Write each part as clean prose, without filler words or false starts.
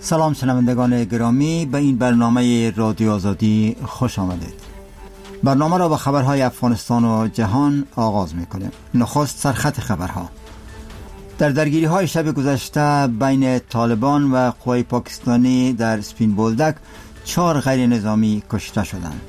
سلام شنوندگان گرامی، به این برنامه رادیو آزادی خوش آمدید. برنامه را با خبرهای افغانستان و جهان آغاز می‌کنیم. نخست سرخط خبرها. در درگیری‌های شب گذشته بین طالبان و قوای پاکستانی در سپین بولدک 4 غیر نظامی کشته شدند.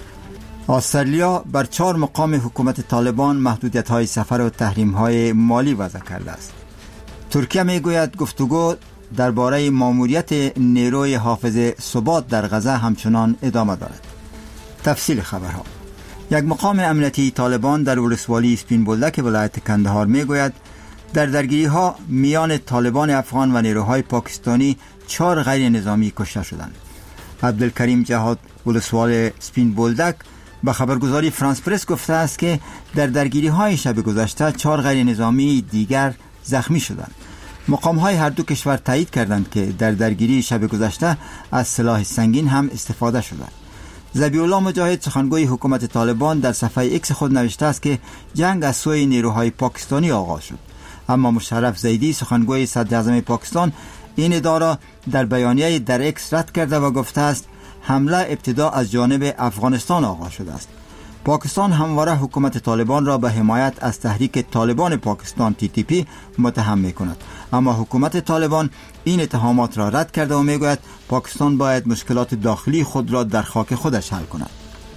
استرالیا بر 4 مقام حکومت طالبان محدودیت‌های سفر و تحریم‌های مالی وضع کرده است. ترکیه میگوید گفتگو درباره ماموریت نیروی حافظ ثبات در غزه همچنان ادامه دارد. تفصیل خبرها. یک مقام امنیتی طالبان در ولسوالی سپین بولدک ولایت کندهار میگوید در درگیری‌ها میان طالبان افغان و نیروهای پاکستانی 4 غیر نظامی کشته شدند. عبدالکریم جهاد ولسوال سپین بولدک به خبرگزاری فرانس پرس گفته است که در درگیری‌های شب گذشته 4 غیر نظامی دیگر زخمی شدند. مقام‌های هر دو کشور تایید کردند که در درگیری شب گذشته از سلاح سنگین هم استفاده شده. ذبیح الله مجاهد سخنگوی حکومت طالبان در صفحه ایکس خود نوشته است که جنگ از سوی نیروهای پاکستانی آغاز شد، اما مشرف زیدی سخنگوی صدراعظم پاکستان این ادعا را در بیانیه در ایکس رد کرده و گفته است حمله ابتدا از جانب افغانستان آغاز شده است. پاکستان همواره حکومت طالبان را به حمایت از تحریک طالبان پاکستان TTP متهم می‌کند، اما حکومت طالبان این اتهامات را رد کرده و میگوید پاکستان باید مشکلات داخلی خود را در خاک خودش حل کند.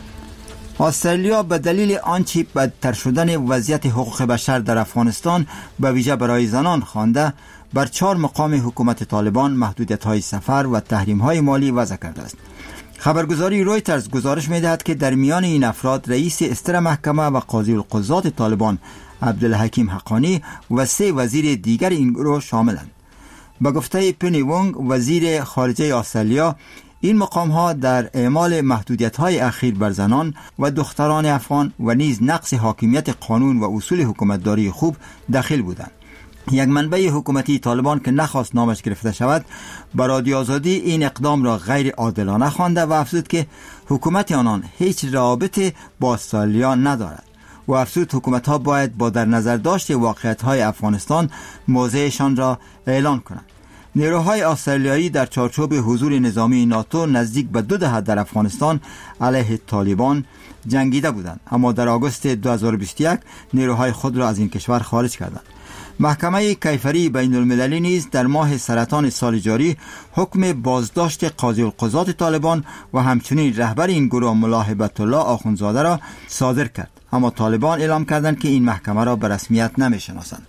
استرالیا به دلیل آنچه بدتر شدن وضعیت حقوق بشر در افغانستان به ویژه برای زنان خوانده بر 4 مقام حکومت طالبان محدودیت‌های سفر و تحریم‌های مالی وضع کرده است. خبرگزاری رویترز گزارش می‌دهد که در میان این افراد رئیس استر محکمه و قاضی القضات طالبان عبدالحکیم حقانی و 3 وزیر دیگر این گروه شاملند. به گفته پنی وونگ وزیر خارجه استرالیا، این مقام‌ها در اعمال محدودیت‌های اخیر بر زنان و دختران افغان و نیز نقض حاکمیت قانون و اصول حکومتداری خوب دخیل بودند. یک منبع حکومتی طالبان که نخواست نامش گرفته شود به رادیو آزادی این اقدام را غیر عادلانه خوانده و افزود که حکومت آنان هیچ رابطه با استرالیا ندارد و افزود حکومت‌ها باید با در نظر داشت واقعیت‌های افغانستان موضعشان را اعلان کنند. نیروهای استرالیایی در چارچوب حضور نظامی ناتو نزدیک به 2 دهه در افغانستان علیه طالبان جنگیده بودند، اما در آگوست 2021 نیروهای خود را از این کشور خارج کردند. محکمه کیفری بین المللی نیز در ماه سرطان سال جاری حکم بازداشت قاضی القضات طالبان و همچنین رهبر این گروه ملا هبت الله آخوندزاده را صادر کرد، اما طالبان اعلام کردند که این محکمه را به رسمیت نمی‌شناسند.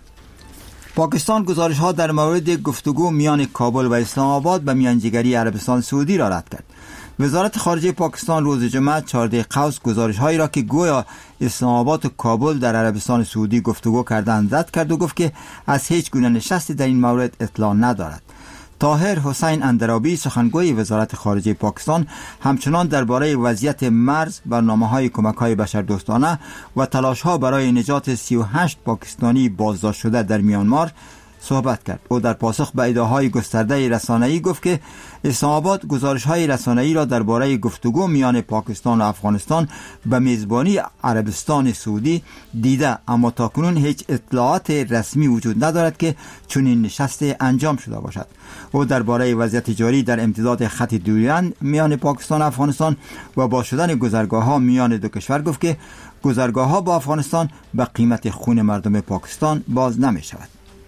پاکستان گزارش‌ها در مورد گفتگو میان کابل و اسلام آباد به میانجیگری عربستان سعودی را رد کرد. وزارت خارجه پاکستان روز جمعه 14 قوس گزارش‌هایی را که گویا اسلام آباد و کابل در عربستان سعودی گفتگو کردند رد کرد و گفت که از هیچ گونه نشستی در این مورد اطلاع ندارد. طاهر حسین اندرابی سخنگوی وزارت خارجه پاکستان همچنان درباره وضعیت مرز، برنامه‌های کمک‌های بشردوستانه و تلاش‌ها برای نجات 38 پاکستانی بازداشت شده در میانمار صحبت کرد. او در پاسخ به ادعاهای گسترده رسانه‌ای گفت که اسلام آباد گزارش‌های رسانه‌ای را درباره گفتگو میان پاکستان و افغانستان به میزبانی عربستان سعودی دیده، اما تاکنون هیچ اطلاعات رسمی وجود ندارد که چنین نشستی انجام شده باشد. او درباره وضعیت جاری در امتداد خط دوریان میان پاکستان و افغانستان و با شدن گذرگاه‌ها میان دو کشور گفت که گذرگاه‌ها با افغانستان به قیمت خون مردم پاکستان باز نمی‌شود.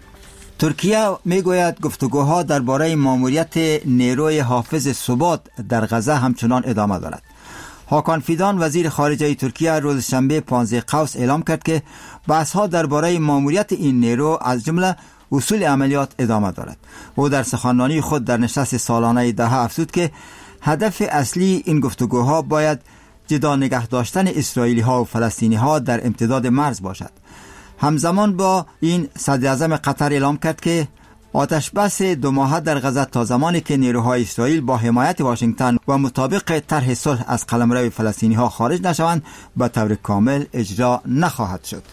ترکیه میگوید گفتگوها درباره ماموریت نیروی حافظ ثبات در غزه همچنان ادامه دارد. هاکان فیدان وزیر خارجه ترکیه روز شنبه 15 قوس اعلام کرد که بحث‌ها درباره ماموریت این نیرو از جمله اصول عملیات ادامه دارد. او در سخنرانی خود در نشست سالانه دهه افزود که هدف اصلی این گفتگوها باید جدا نگه داشتن اسرائیلی‌ها و فلسطینی‌ها در امتداد مرز باشد. همزمان با این صدراعظم قطر اعلام کرد که آتش بس 2 ماهه در غزه تا زمانی که نیروهای اسرائیل با حمایت واشنگتن و مطابق طرح صلح از قلمرو فلسطینی‌ها خارج نشوند به طور کامل اجرا نخواهد شد.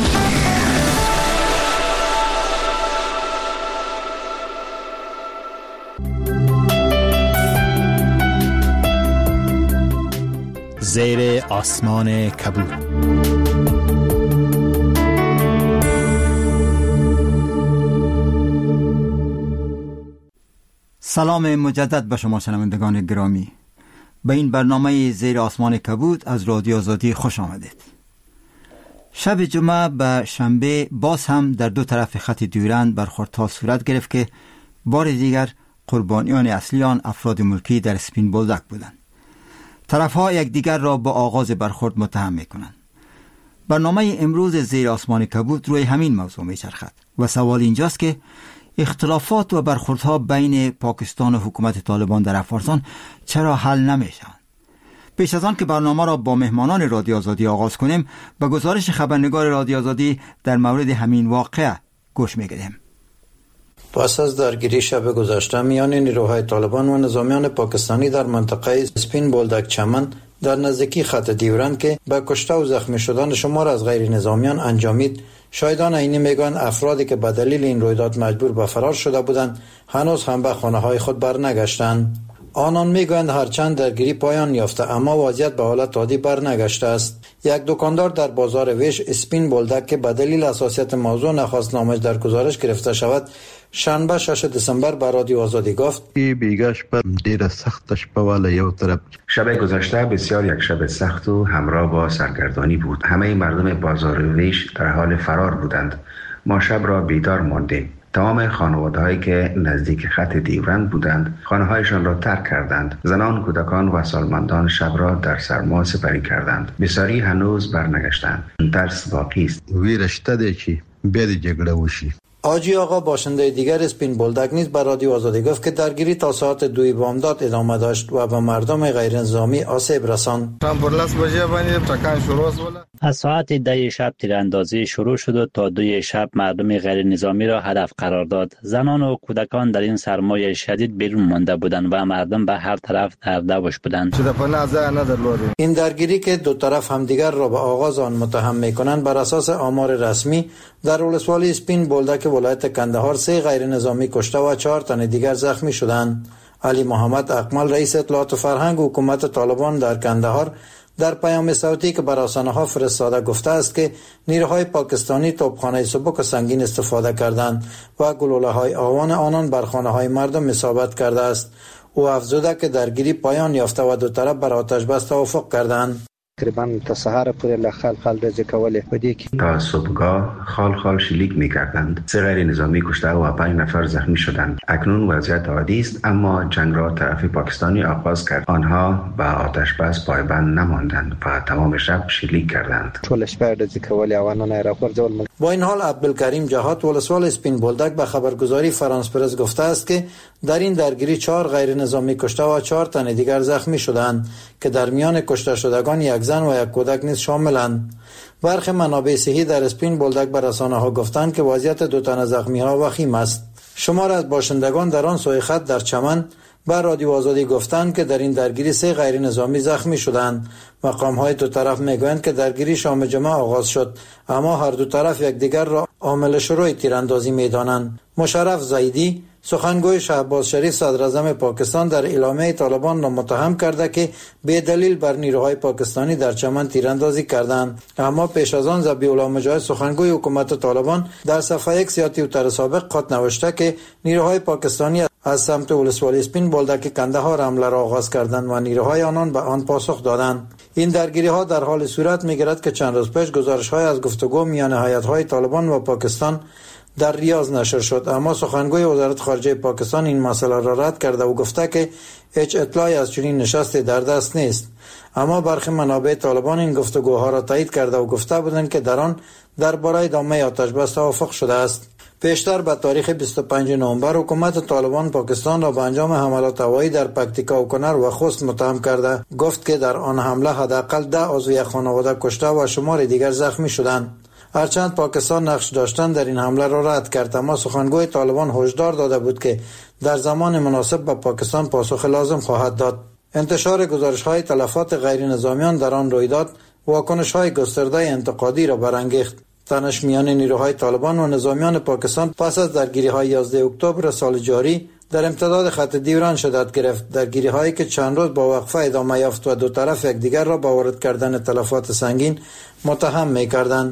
زیر آسمان کبود. سلام مجدد به شما شنوندگان گرامی. به این برنامه زیر آسمان کبود از رادیو آزادی خوش آمدید. شب جمعه به شنبه باز هم در دو طرف خط دیورند برخوردها صورت گرفت که بار دیگر قربانیان اصلی آن افراد ملکی در اسپین بولدک بودند. طرفها یکدیگر را با آغاز برخورد متهم می‌کنند. برنامه امروز زیر آسمان کبود روی همین موضوع می‌چرخد و سوال اینجاست که اختلافات و برخوردها بین پاکستان و حکومت طالبان در افغانستان چرا حل نمیشن؟ پیش از آن که برنامه را با مهمانان رادیو آزادی آغاز کنیم، به گزارش خبرنگار رادیو آزادی در مورد همین واقعه گوش می‌گیریم. پس از درگیری شب گذشته میان نیروهای طالبان و نظامیان پاکستانی در منطقه اسپین بولدک چمن در نزدیکی خط دیورند که به کشته و زخمی شدن شمار از غیر نظامیان انجامید، شاهدان عینی میگویند افرادی که به دلیل این رویداد مجبور به فرار شده بودند هنوز هم به خانه‌های خود برنگشتند. آنان میگویند هرچند درگیری پایان یافته اما وضعیت به حالت عادی برنگشته است. یک دکاندار در بازار ویش اسپین بولدک که به دلیل حساسیت موضوع نخواست نامش در گزارش گرفته شود، شنبه 6 دسامبر به رادیو آزادی گفت بیگاش پر ډیره سخت شپه والا یو طرف. شب گذشته بسیار یک شب سخت و همراه با سرگردانی بود. همه مردم بازار ویش در حال فرار بودند. ما شب را بیدار ماندیم. تمام خانواده‌هایی که نزدیک خط دیورند بودند خانه‌هایشان را ترک کردند. زنان، کودکان و سالمندان شب را در سرما سپری کردند. بسیاری هنوز برنگشتند. ترس باقی است. ویرشته دی چې بیا د جګړه وشي. آجی آقا باشنده دیگر اسپین بولدک نیز به رادیو آزادی گفت که درگیری تا ساعت 2 بامداد ادامه داشت و به مردم غیر نظامی آسیب رساند. از ساعت 10 شب تیراندازی شروع شد و تا 2 شب مردم غیر نظامی را هدف قرار داد. زنان و کودکان در این سرمای شدید بیرون مانده بودند و مردم به هر طرف در دوش بودند. این درگیری که دو طرف همدیگر را به آغاز آن متهم می‌کنند بر اساس آمار رسمی در ولسوالی اسپین بولدک ولایت کندهار 3 غیر نظامی کشته و 4 تن دیگر زخمی شدند. علی محمد اکمل رئیس اطلاعات و فرهنگ حکومت طالبان در کندهار در پیام صوتی که بر رسانه‌ها فرستاده گفته است که نیروهای پاکستانی توپخانه سبک و سنگین استفاده کردند و گلوله‌های آوان آنان بر خانه‌های مردم اصابت کرده است. او افزوده که درگیری پایان یافته و دو طرف بر آتش بس توافق کردند. تقریبا تا سهار پورې خال رزق کولې په دې کې تا صبحگاه خال شلیک می‌کردند. 3 غیر نظامی کشته و 5 نفر زخمی شدند. اکنون وضعیت عادی است اما جنگ را طرف پاکستانی آغاز کرد. آنها به آتش بس پایبند نماندند و تمام شب شلیک کردند. ټول شپه رزق کولې اوانونه راغورځول. با این حال عبدالکریم جهات ولسوال اسپین بولدک به خبرگزاری فرانس پرس گفته است که در این درگیری 4 غیر نظامی کشته و 4 تن دیگر زخمی شدند که در میان کشته شدگان یک زن و یک کودک نیز شاملند. برخی منابع صحی در اسپین بولدک به رسانه‌ها گفتند که وضعیت 2 تن زخمی‌ها وخیم است. شمار از باشندگان در آن سوی خط در چمن بر رادیو آزادی گفتند که در این درگیری 3 غیر نظامی زخمی شدند. مقام‌های دو طرف میگویند که درگیری شام جمعه آغاز شد اما هر دو طرف یکدیگر را عامل شروع تیراندازی می‌دانند. مشرف زیدی سخنگوی شهباز شریف صدر اعظم پاکستان در اعلامیه طالبان را متهم کرده که به دلیل بر نیروهای پاکستانی در چمن تیراندازی کردند. اما پیش از آن ذبیح الله مجاهد سخنگوی حکومت طالبان در صفحه X یا توییتر سابق خود نوشته که نیروهای پاکستانی از سمت ولسوالی اسپین بولدک کندهار حمله را آغاز کردند و نیروهای آنان به آن پاسخ دادند. این درگیری ها در حال صورت می‌گیرد که چند روز پیش گزارش‌های از گفتگو میان هیئت‌های طالبان و پاکستان در ریاض نشر شد اما سخنگوی وزارت خارجه پاکستان این مسئله را رد کرده و گفته که هیچ اطلاعی از چنین نشستی در دست نیست. اما برخی منابع طالبان این گفتگوها را تایید کرده و گفته بودند که در آن درباره ادامه آتش بس توافق شده است. پیشتر به تاریخ 25 نوامبر حکومت طالبان پاکستان را به انجام حملات هوایی در پکتیکا و کنر و خوست متهم کرده. گفت که در آن حمله حداقل 10 عضو یک خانواده کشته و شمار دیگر زخمی شدند. هرچند پاکستان نقش داشتن در این حمله را رد کرد اما سخنگوی طالبان هشدار داده بود که در زمان مناسب به پاکستان پاسخ لازم خواهد داد. انتشار گزارش‌های تلفات غیر نظامیان در آن رویداد واکنش‌های گسترده انتقادی را برانگیخت. تنش میان نیروهای طالبان و نظامیان پاکستان پس از درگیری‌های 11 اکتبر سال جاری در امتداد خط دیورند شدت گرفت. درگیری‌هایی که چند روز با وقفه ادامه یافت و دو طرف یکدیگر را با وارد کردن تلفات سنگین متهم می‌کردند.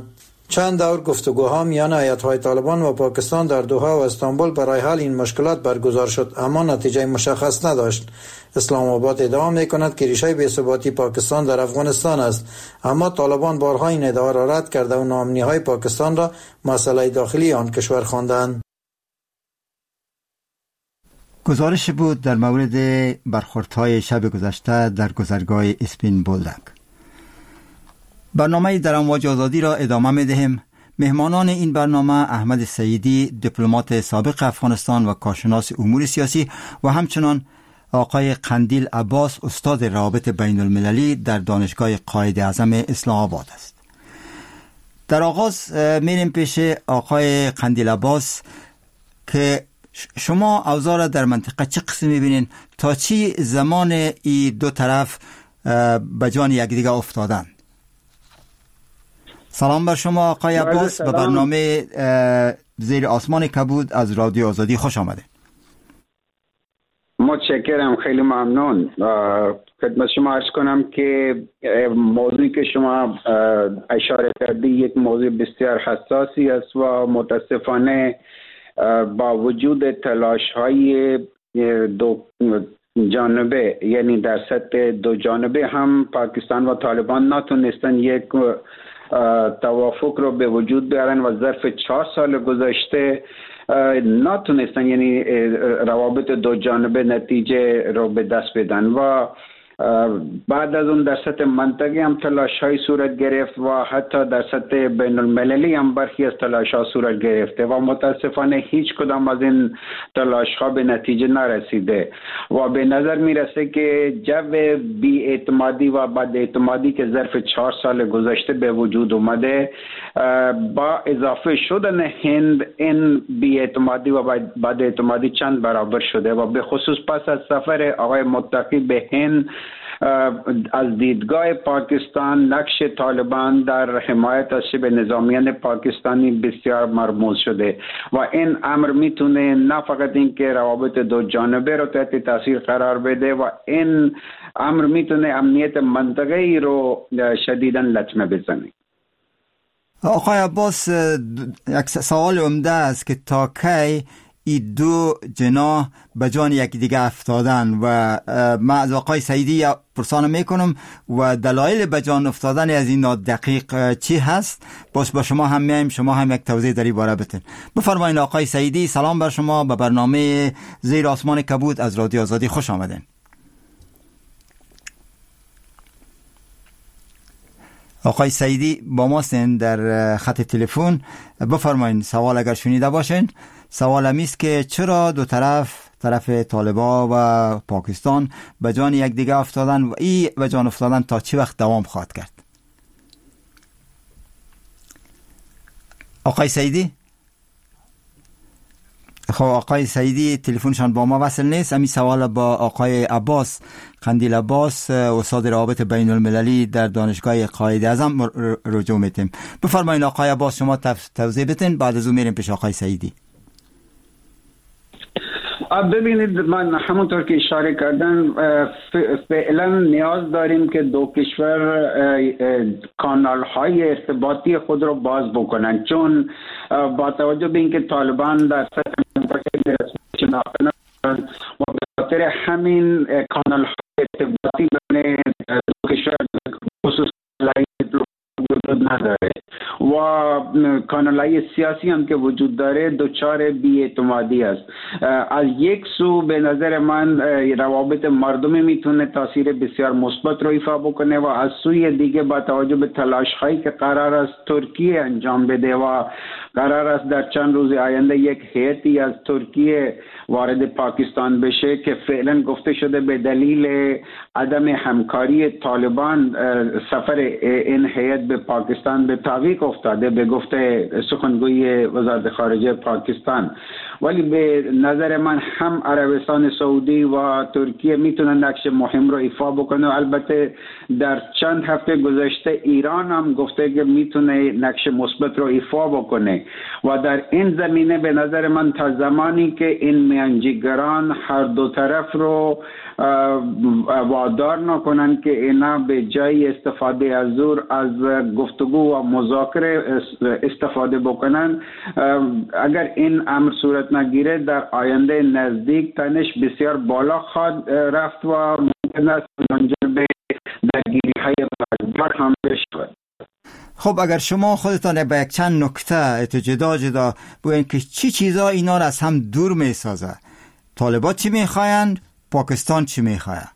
چند دور گفتگوها میان هیئت‌های طالبان و پاکستان در دوحه و استانبول برای حل این مشکلات برگزار شد، اما نتیجه مشخص نداشت. اسلام آباد ادعا می‌کند که ریشه بی‌ثباتی پاکستان در افغانستان است، اما طالبان بارها این ادعا را رد کرده و ناامنی‌های پاکستان را مسئله داخلی آن کشور خواندند. گزارش بود در مورد برخوردهای شب گذشته در گذرگاه اسپین بولدک. برنامه در امواج آزادی را ادامه می‌دهیم. مهمانان این برنامه احمد سیدی، دیپلمات سابق افغانستان و کارشناس امور سیاسی، و همچنان آقای قندیل عباس، استاد روابط بین المللی در دانشگاه قائداعظم اسلام آباد است. در آغاز میریم پیش آقای قندیل عباس که شما اوضاع را در منطقه چه قسم می‌بینین؟ تا چی زمان این دو طرف به جان یکدیگر افتادن؟ سلام بر شما آقای عباس، به برنامه زیر آسمان کبود از رادیو آزادی خوش آمده. متشکرم، خیلی ممنون. خدمت شما عرض کنم که موضوعی که شما اشاره کردید یک موضوع بسیار حساسی است و متاسفانه با وجود تلاش‌های دو جانبه، یعنی در سطح دو جانبه، هم پاکستان و طالبان نتونستن یک توافق رو به وجود بیارن و ظرف 4 سال گذشته نتونستن یعنی روابط دو جانبه نتیجه رو به دست بدن و بعد از اون در سطح منطقی هم تلاش‌های صورت گرفت و حتی در سطح بین المللی هم برخی از تلاش‌ها صورت گرفته و متاسفانه هیچ کدام از این تلاش‌ها به نتیجه نرسیده و به نظر میرسه که جو بی‌اعتمادی و بداعتمادی که ظرف 4 سال گذشته به وجود اومده با اضافه شدن هند، این بی‌اعتمادی و بداعتمادی چند برابر شده و به خصوص پس از سفر آقای متقی به هند از دیدگاه پاکستان نقش طالبان در حمایت از شبه نظامیان پاکستانی بسیار مرموز شده و این امر میتونه نه فقط این که روابط دو جانبه رو تحت تاثیر قرار بده و این امر میتونه امنیت منطقه‌ای رو شدیداً لطمه بزنه. آقای عباس، یک سوال عمده است که تا کی این دو جناح به جان یکدیگر افتادن و من از آقای سیدی پرسان میکنم و دلایل به جان افتادن از این دقیق چی هست؟ باز با شما هم میایم، شما هم یک توضیح در این باره بتین. بفرمایید آقای سیدی. سلام بر شما، به برنامه زیر آسمان کبود از رادیو آزادی خوش آمدین. آقای سیدی با ما هستین در خط تلفن. بفرمایید سوال اگر شنیده باشین. سوال همیست که چرا دو طرف طالبان و پاکستان به جان یکدیگر افتادن و این به جان افتادن تا چه وقت دوام خواهد کرد؟ آقای سیدی؟ خب آقای سیدی تلفنشان با ما وصل نیست. همین سوال با آقای عباس، قندیل عباس، استاد روابط بین المللی در دانشگاه قائداعظم رجوع میتیم. بفرمایید آقای عباس شما توضیح بتین، بعد از اون میریم پیش آقای سیدی. ببینید، من همونطور که اشاره کردن فعلا نیاز داریم که دو کشور کانال های ارتباطی خود رو باز بکنن، چون با توجه به اینکه طالبان در سطح منطقه رسمی شناخته نشدن و به خاطر همین کانال های ارتباطی بین دو کشور خصوص وجود نداره و کانالای سیاسی هم که وجود داره دچار بی‌اعتمادی است. از یک سو به نظر من روابط مردمی میتونه تاثیر بسیار مثبت رو ایفا بکنه و از سوی دیگه با توجه به تلاش هایی که قرار است ترکیه انجام بده و قرار است در چند روز آینده یک هیئتی از ترکیه وارد پاکستان بشه که فعلا گفته شده به دلیل عدم همکاری طالبان سفر این هیئت به پاکستان به تعویق افتاده، به گفته سخنگوی وزارت خارجه پاکستان ولی به نظر من هم عربستان سعودی و ترکیه میتونه نقش مهم رو ایفا بکنه. البته در چند هفته گذشته ایران هم گفته که میتونه نقش مثبت رو ایفا بکنه و در این زمینه به نظر من تا زمانی که این میانجیگران هر دو طرف رو وادار نکنن که اینا به جای استفاده از زور از گفتگو و مذاکره استفاده بکنن، اگر این امر صورت نگیره در آینده نزدیک تنش بسیار بالا خواهد رفت و ممکن است منجر به درگیری‌های مرگبار هم بشود. خب اگر شما خودتان به یک چند نکته جدا بگوین که چی چیزا اینا را از هم دور می سازه؟ طالبان چی میخواین؟ پاکستان چی میخواه؟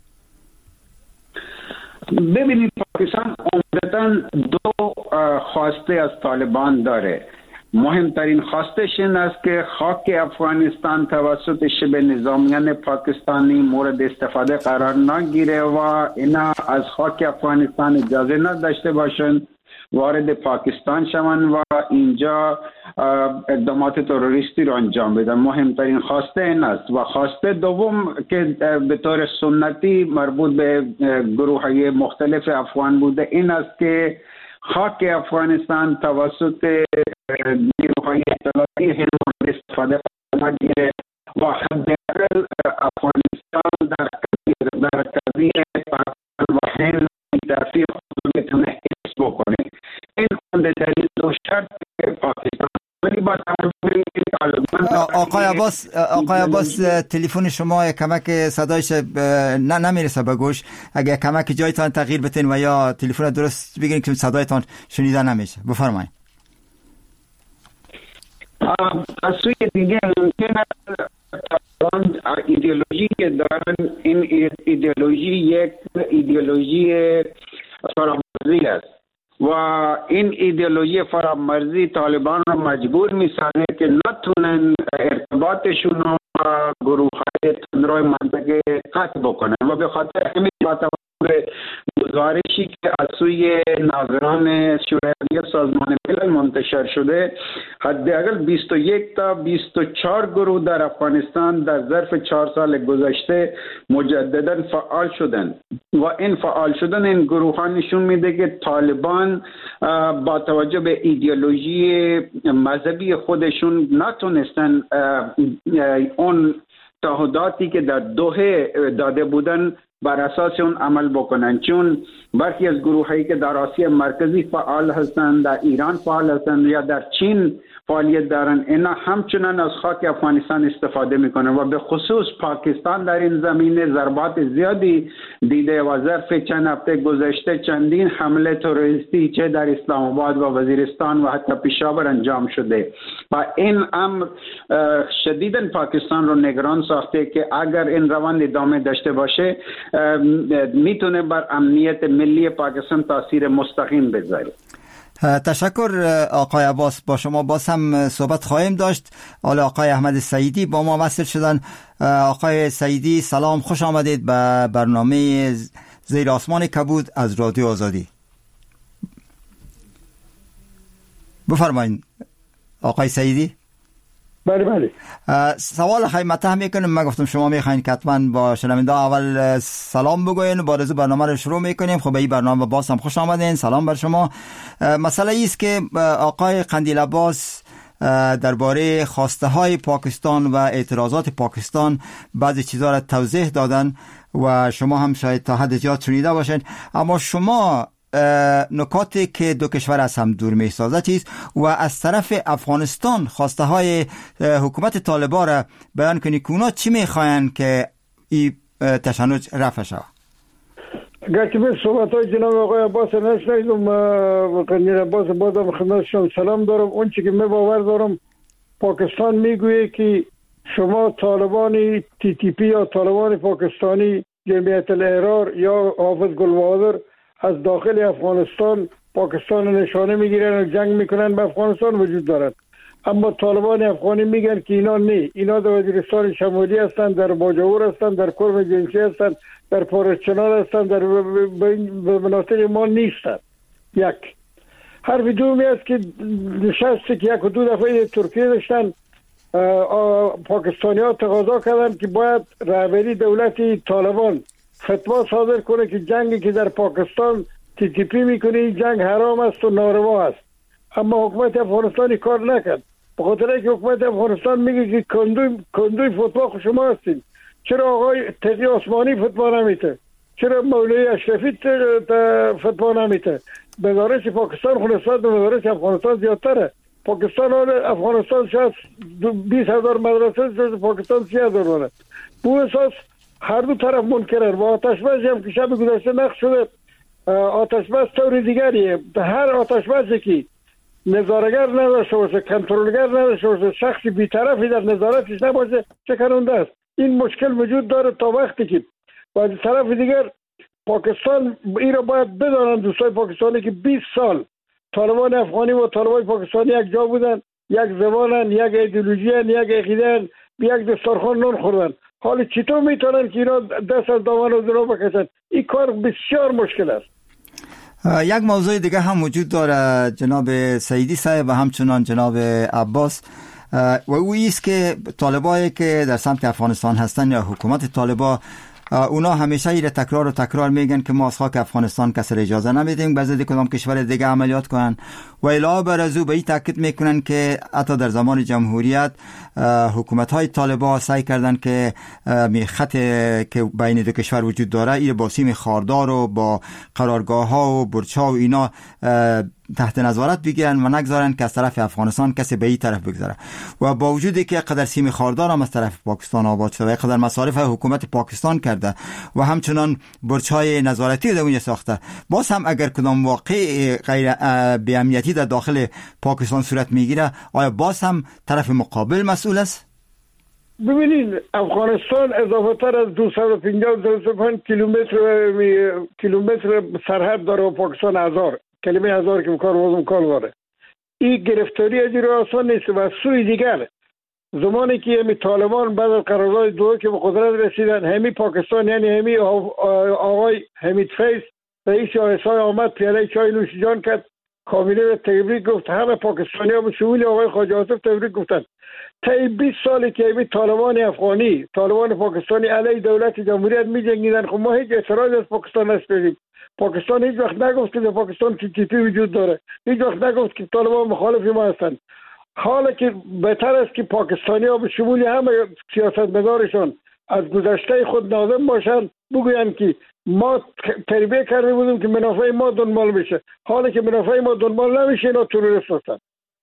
ببینید پاکستان عمدتاً دو خواسته از طالبان داره. مهمترین خواستش این است که خاک افغانستان توسط شبه نظامیان پاکستانی مورد استفاده قرار نگیره و اینا از خاک افغانستان اجازه نداشته باشند وارد پاکستان شوند و اینجا اقدامات تروریستی را انجام بدن. مهمترین خواسته این است. و خواسته دوم که به طور سنتی مربوط به گروه‌های مختلف افغان بوده این است که خاک افغانستان توسط نیروهای اطلاعاتی مورد استفاده قرار نگیره و حداقل افغانستان در قضیه پاکستان و هند طرفی خود بتونه حفظ بکنه. این مهمترین دو شرط پاکستان. ولی با آقای عباس تلفن شما کمک صدایش نمیرسه به گوش. اگر کمک جایتان تغییر بتین و یا تلفن درست بگیرین که صدایتان شنیده نمیشه. بفرمایید. از سوی دیگه ممکن است ایدئولوژی که دارن این ایدئولوژی فرامرزی است و این ایدئولوژی فرامرزی طالبان را مجبور می‌سازه که نتونن ارتباطشون رو با گروه‌های تندروی منطقه قطع بکنن و به خاطر همین با توجه گزارشی که از سوی ناظران شورای سازمان ملل منتشر شده حداقل 21 تا 24 گروه در افغانستان در ظرف 4 سال گذشته مجددا فعال شدند و این فعال شدن این گروه ها نشون میده که طالبان با توجه به ایدئولوژی مذهبی خودشون نتونستن اون تعهداتی که در دوحه داده بودن بر اساس اون عمل بکنن، چون برخی از گروه هایی که در آسیا مرکزی فعال هستند، در ایران فعال هستند یا در چین فعالیت دارن، اینا همچنان از خاک افغانستان استفاده میکنن و به خصوص پاکستان در این زمینه ضربات زیادی دیده و ظرف چند هفته گذشته چندین حمله تروریستی چه در اسلام آباد و وزیرستان و حتی پشاور انجام شده و این امر شدیداً پاکستان رو نگران ساخته که اگر این روند ادامه داشته باشه میتونه بر امنیت ملی پاکستان تاثیر مستقیم بذاره. تشکر آقای عباس. با شما باز هم صحبت خواهیم داشت. حالا آقای احمد سعیدی با ما وصل شدن. آقای سعیدی سلام، خوش آمدید به برنامه زیر آسمان کبود از رادیو آزادی. بفرمایید آقای سعیدی. بله. سوال خیلی مطرح میکنم. من گفتم شما میخواین که حتما با شنونده اول سلام بگوین و بعد برنامه رو شروع میکنیم. خب به این برنامه باز هم خوش آمدین. سلام بر شما. مسئله ایست که آقای قندیل عباس درباره خواسته های پاکستان و اعتراضات پاکستان بعضی چیزا را توضیح دادن و شما هم شاید تا حد زیاد شنیده باشین، اما شما نکاتی که دو کشور از هم دور می سازه چیست و از طرف افغانستان خواسته های حکومت طالبان را بیان کنی که اونا چی می خواهند که این تشنج رفع شود؟ گرچه به صحبت های جناب آقای عباس نشنیدم، قندیل عباس بازم خدمتشون سلام دارم. اون چی که می باور دارم پاکستان میگویه که شما طالبان TTP یا طالبان پاکستانی جمعیت الاحرار یا حافظ گلبهادر از داخل افغانستان پاکستان نشانه میگیرن و جنگ میکنن به افغانستان وجود دارد. اما طالبان افغانی میگن که اینا نه، اینا در وزیرستان شمالی هستن، در باجاور هستن، در کرم جنسی هستن، در پارچنار هستن، در مناطق ما نیستن. یک حرف دومی است که نشسته که یک و دو دفعه ترکیه داشتن پاکستانی ها تقاضا کردن که باید رهبری دولت طالبان فتوا صادر کنه که جنگی که در پاکستان TTP میکنه این جنگ حرام است و ناروا است. اما حکومت افغانستان کار نکرد، به خاطر اینکه حکومت افغانستان میگه که کندوی فتوا شما هستین. چرا آقای تقی عثمانی فتوا نمیته؟ چرا مولوی اشرفی فتوا نمیته؟ مدارس پاکستان خونستان و مدارس افغانستان زیادتره. پاکستان و افغانستان شاید 20,000 مدرسه، پاکستان 30,000 داره. بو اساس هر دو طرف منکرن و آتش‌بازی هم که شب گذشته نقش شده. آتش‌باز طور دیگریه. هر آتش‌بازی که نظارگر نداشته باشه، کنترلگر نداشته باشه، شخصی بی‌طرفی در نظارتش نباشه، چه کننده است. این مشکل وجود داره تا وقتی که و از طرف دیگر پاکستان این را باید بدانن دوستای پاکستانی که 20 سال طالبان افغانی و طالبان پاکستانی یک جا بودن، یک زبانن، یک ایدئولوژیان، یک عقیده‌ان، یک دسترخوان نون خوردن. حالا چطور میتونن که اینا دست از دامن و درو بکشن؟ این کار بسیار مشکل است. یک موضوع دیگه هم وجود داره جناب سعیدی صاحب و همچنان جناب عباس، و او ایست که طالبایی که در سمت افغانستان هستن یا حکومت طالبا، اونا همیشه ایره تکرار میگن که ما از خاک افغانستان کسی اجازه نمیدیم بذاری کدام کشور دیگه عملیات کنن و علاوه بر از او به این تاکید میکنن که حتی در زمان جمهوریت حکومت های طالبا سعی کردن که خط که بین دو کشور وجود داره ایره با سیم خاردار و با قرارگاه ها و برج ها و اینا تحت نظارت بگیرن و نگذارن که از طرف افغانستان کسی به این طرف بگذاره. و با وجودی که قدر سیم خاردار هم از طرف پاکستان آباد شده و قدر مصارف حکومت پاکستان کرده و همچنان برج‌های نظارتی در اونجا ساخته، باز هم اگر کدام واقع غیر بی‌امنیتی در داخل پاکستان صورت میگیره، آیا باز هم طرف مقابل مسئول است؟ ببینید افغانستان اضافه تر از 250 کیلومتر سرحد داره و پاکستان 1000 کلمه 1000 که کار واره. این گرفتاری از این آسان نیست. و سوی دیگر زمانی که همی طالبان بعد از قرارداد دوحه که به قدرت رسیدن، همی پاکستان یعنی همی آقای حمید فیض رئیس آیسای آمد پیاله چای نوش جان کرد، کابینه به تبریک گفت، همه پاکستانی ها به شمول آقای خواجه آصف تبریک گفتن. تا 20 سالی که همی طالبان افغانی طالبان پاکستانی علیه دولت جمهوریت می جنگیدن، خب ما هیچ اعتراض از پاکستان نشدیم. پاکستان هیچ وقت نگفت که در پاکستان TTP وجود داره، هیچ وقت نگفت که طالبان مخالف ما هستند. حالا که بهتر است که پاکستانی ها به شمول همه سیاستمدارشان از گذشته خود ناظم باشند، بگویند که ما تربیه کرده بودیم که منافع ما دنبال بشه، حالا که منافع ما دنبال نمیشه اینا تروریست هستند.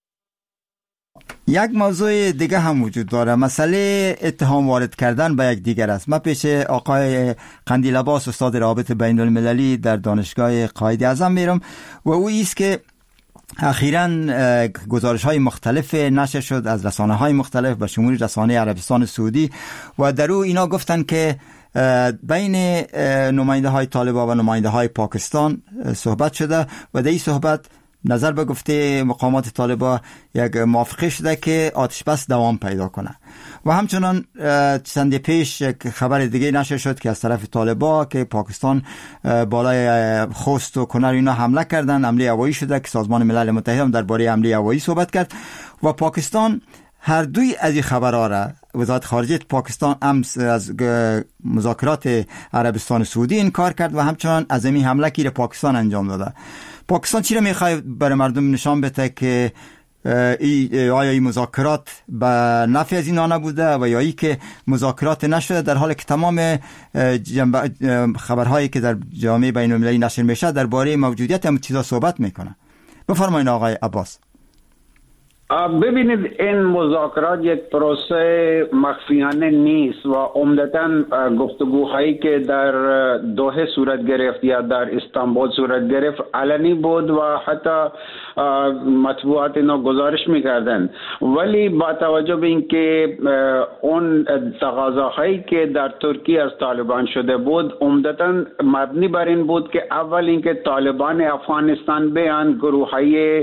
یک موضوع دیگه هم وجود داره، مسئله اتهام وارد کردن به یک دیگر است. من پیش آقای قندیل عباس استاد روابط بین المللی در دانشگاه قائد اعظم میرم و او ایست که اخیراً گزارش های مختلف نشر شد از رسانه های مختلف به شمول رسانه عربستان سعودی و در او اینا گفتن که بین نماینده های طالبان و نماینده های پاکستان صحبت شده و در این صحبت نظر به گفته مقامات طالبان یک موافقه شده که آتش بس دوام پیدا کنه. و همچنان چند پیش خبر دیگه نشر شد که از طرف طالبان که پاکستان بالای خوست و کنر اینا حمله کردن، حمله هوایی شده که سازمان ملل متحد هم درباره حمله هوایی صحبت کرد و پاکستان هر دوی از این خبرها را وزارت خارجه پاکستان امس از مذاکرات عربستان سعودی انکار کرد و همچنان از این حمله که پاکستان انجام داده. پاکستان چی را میخواد برای مردم نشان بده که آیا این مذاکرات به نفع از اینا نبوده و یا ای که مذاکرات نشده، در حالی که تمام خبرهایی که در جامعه بین المللی نشر میشه درباره موجودیت هم چیزا صحبت میکنه. بفرمایید آقای عباس. ببینید این مذاکرات یک پروسه مخفیانه نیست و عمدتاً گفتگوهایی که در دوحه صورت گرفت یا در استانبول صورت گرفت علنی بود و حتی مطبوعات اینا گزارش میکردن، ولی با توجه به اینکه اون تقاضاهایی که در ترکیه از طالبان شده بود عمدتاً مبنی بر این بود که اول اینکه طالبان افغانستان بیان گروه‌های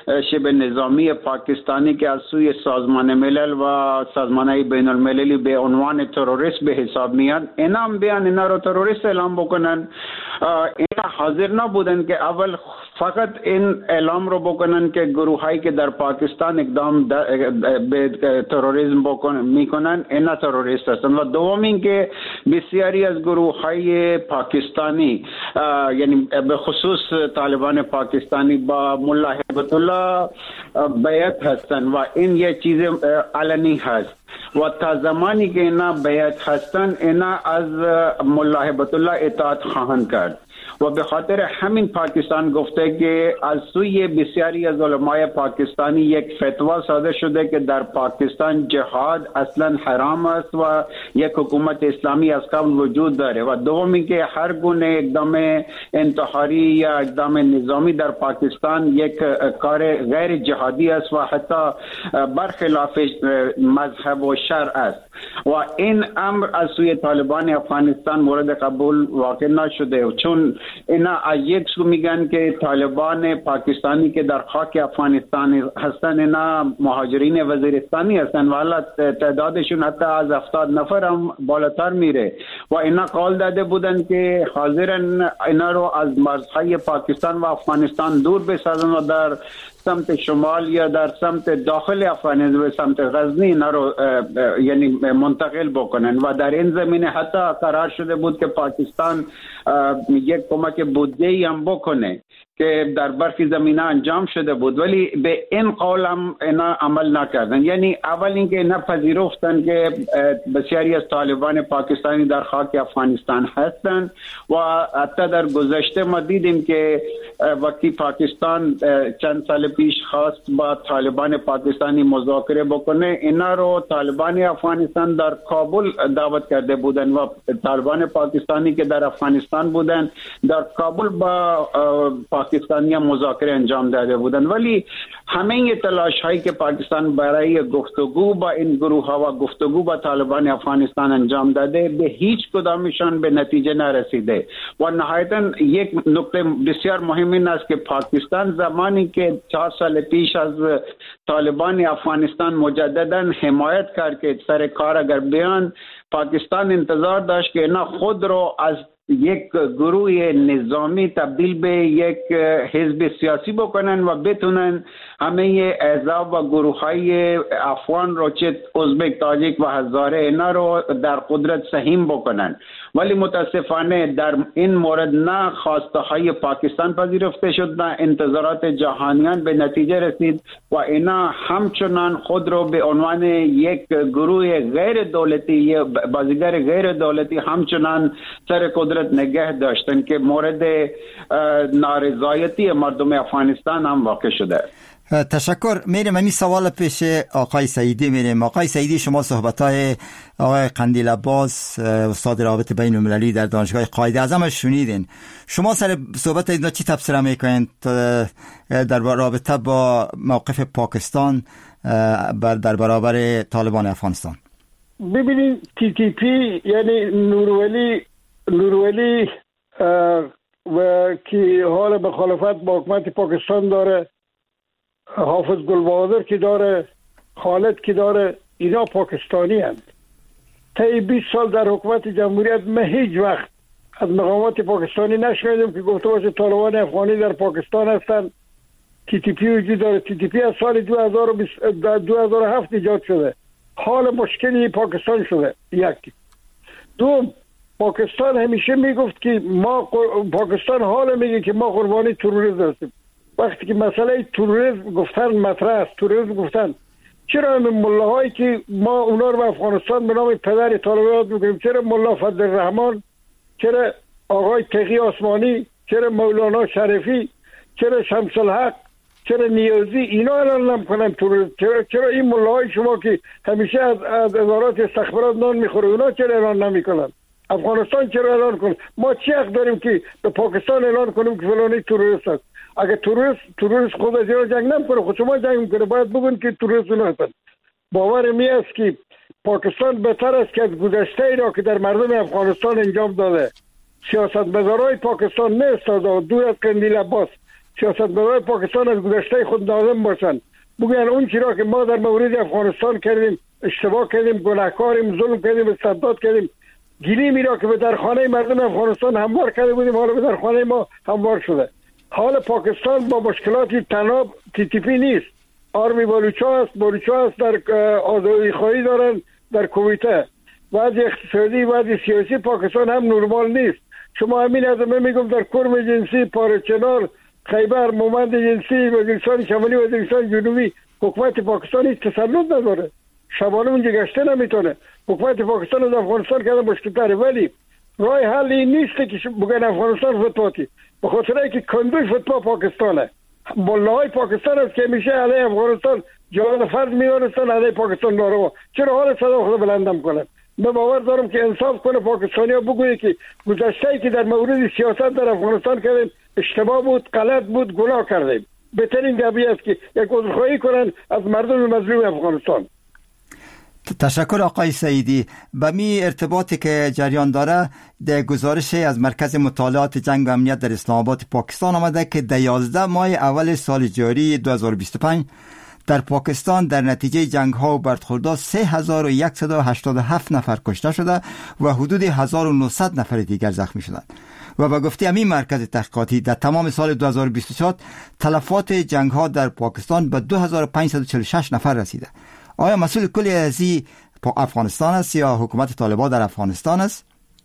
شبه نظامی پاکستانی که از سوی سازمان ملل و سازمان‌های بین المللی به عنوان تروریست به حساب میاد، اینا هم بیان اینا رو تروریست اعلام بکنن. اینا حاضر نبودن که اول فقط این اعلام رو بکنن که گروهایی که در پاکستان اقدام به تروریسم میکنن اینا تروریست هستند، و دوم این که بسیاری از گروه‌های پاکستانی یعنی به خصوص طالبان پاکستانی با ملا هیبت الله بیعت هستند و این یک چیز علنی هست و تا زمانی که اینا بیعت هستند اینا از ملا هیبت الله اطاعت خواهند کرد و به خاطر همین پاکستان گفته که از سوی بسیاری از علمای پاکستانی یک فتوا صادر شده که در پاکستان جهاد اصلا حرام است و یک حکومت اسلامی از قبل وجود داره، و دومی که هر گونه اقدام انتحاری یا اقدام نظامی در پاکستان یک کار غیر جهادی است و حتی برخلاف مذهب و شرع است و این امر از سوی طالبان افغانستان مورد قبول واقع نشده، چون اینا از یک سو میگن که طالبان پاکستانی که در خاک افغانستان هستن اینا مهاجرین وزیرستانی هستن و حالا تعدادشون حتی از 70 نفر هم بالاتر میره و اینا قول داده بودن که حاضرن اینا رو از مرزهای پاکستان و افغانستان دور بسازن و در سمت شمال یا در سمت داخل افغانستان به سمت غزنی اینا رو یعنی منتقل بکنن و در این زمینه حتی قرار شده بود که پاکستان یک کمک بودجه‌ای هم بکنه که در برخی زمینه انجام شده بود، ولی به این قول هم اینا عمل نکردن. یعنی اول اینکه اینا پذیرفتن که بسیاری از طالبان پاکستانی در خاک افغانستان هستند و حتی در گذشته ما دیدیم که وقتی پاکستان چند سال پیش خواست با طالبان پاکستانی مذاکره بکنه، اینا رو طالبان افغانستان در کابل دعوت کرده بودن و طالبان پاکستانی که در افغانستان بودن در کابل با پاکستانی مذاکره انجام داده بودن، ولی همه تلاش هایی که پاکستان برای گفتگو با این گروه ها و گفتگو با طالبان افغانستان انجام داده به هیچ کدامشان به نتیجه نرسیده و نهایتاً یک نکته بسیار مهم این است که پاکستان زمانی که 4 سال پیش از طالبان افغانستان مجددا حمایت کرد که سر کار اگر بیان، پاکستان انتظار داشت که اینا خود رو از یک گروه نظامی تبدیل به یک حزب سیاسی بکنن و بتونن همه احزاب و گروه‌های افغان رو چه ازبک، تاجیک و هزاره اینا رو در قدرت سهیم بکنن، ولی متاسفانه در این مورد نه خواسته های پاکستان پذیرفته شد نه انتظارات جهانیان به نتیجه رسید و اینا همچنان خود رو به عنوان یک گروه غیر دولتی، بازیگر غیر دولتی همچنان سر قدرت نگه داشتن که مورد نارضایتی مردم افغانستان هم واقع شده. تشکر. میریم همین سوال پیش آقای سعیدی میریم. آقای سعیدی، شما صحبت‌های آقای قندیل عباس استاد رابطه بین المللی در دانشگاه قائد اعظم شنیدین. شما سر صحبت اینا چی تفسیر میکنید در رابطه با موقف پاکستان در برابر طالبان افغانستان؟ ببینید TTP یعنی نورولی و که حال مخالفت با حکومت پاکستان داره، حافظ گلبهادر که داره، خالد که داره، اینا پاکستانی هستند. طی 20 سال در حکومت جمهوریت ما هیچ وقت از مقامات پاکستانی نشنیدیم که گفته باشه طالبان افغانی در پاکستان هستند. TTP وجود داره. TTP از سال 2007 ایجاد شده. حال مشکلی پاکستان شده. یک. دوم، پاکستان همیشه میگفت که پاکستان حالا میگه که ما قربانی تروریسم هستیم. وقتی که مسئله تروریسم گفتن مطرح است، تروریسم گفتن، چرا این ملاهایی که ما اونا رو به افغانستان به نام پدر طالبان میکنیم، چرا ملا فضل الرحمن، چرا آقای تقی آسمانی، چرا مولانا شریفی، چرا شمس الحق، چرا نیازی، اینا اعلان نمیکنن تروریسم؟ چرا این ملاهای شما که همیشه از ادارات استخبارات نان میخوره، اونا چرا اعلان نمیکنن؟ افغانستان چرا اعلان کنه؟ ما چی حق داریم که به پاکستان اعلان کنیم که فلانی تروریست است؟ اگه تروریست خود از ایران جنگ نمیکنه، خود شما جنگ میکنه، باید بگن که تروریست هستند. باور می است که پاکستان بهتر است که از گذشته ای را که در مردم افغانستان انجام داده سیاستمدارای پاکستان نیستاد دور از قندیل عباس سیاستمدارای پاکستان از گذشته خود نازم باشند، بگوین اون چیزا که ما در مورد افغانستان کردیم اشتباه کردیم، گناهکاریم، ظلم کردیم، استبداد کردیم، گلی میرا که به در خانه مردم افغانستان هموار کرده بودیم حالا به در خانه ما هموار شده. حال پاکستان با مشکلاتی تناب TTP نیست. آرمی بلوچا است در آزادی خواهی دارن در کویته. وضع اقتصادی وضع سیاسی پاکستان هم نرمال نیست. شما همین از من میگم در کرم جنسی، پارچنار، خیبر، مومند جنسی، وزیرستان شمالی، وزیرستان جنوبی حکومت پاکستان هیچ تسلط نداره. شبانه اونجا گشته نمیتونه. حکومت پاکستان از افغانستان کردن مشکل تره، ولی راه حل این نیست که بگن افغانستان فتواتی، به خاطر اینکه کندوی فتوا پاکستانه. ملاهای پاکستان است که میشه علیه افغانستان جان فرد میدانستن، علیه پاکستان ناروا. چرا حال صدا خود بلندم کنن؟ من باور دارم که انصاف کنه پاکستانی ها بگویه که گذشته‌ای که در مورد سیاست در افغانستان کردیم اشتباه بود، غلط بود، گناه کردیم. بهترین دبی است که یک عذرخواهی کنن از مردم مظلوم افغانستان. تشکر آقای سعیدی. به می ارتباطی که جریان داره در گزارش از مرکز مطالعات جنگ و امنیت در اسلام آباد پاکستان آمده که در 11 ماه اول سال جاری 2025 در پاکستان در نتیجه جنگ ها و برخوردها 3187 نفر کشته شده و حدود 1900 نفر دیگر زخمی شدند. و به گفته همین مرکز تحقیقاتی در تمام سال 2024 تلفات جنگ ها در پاکستان به 2546 نفر رسیده. آیا مسئول کلی از این افغانستان است یا حکومت طالبان در افغانستان است؟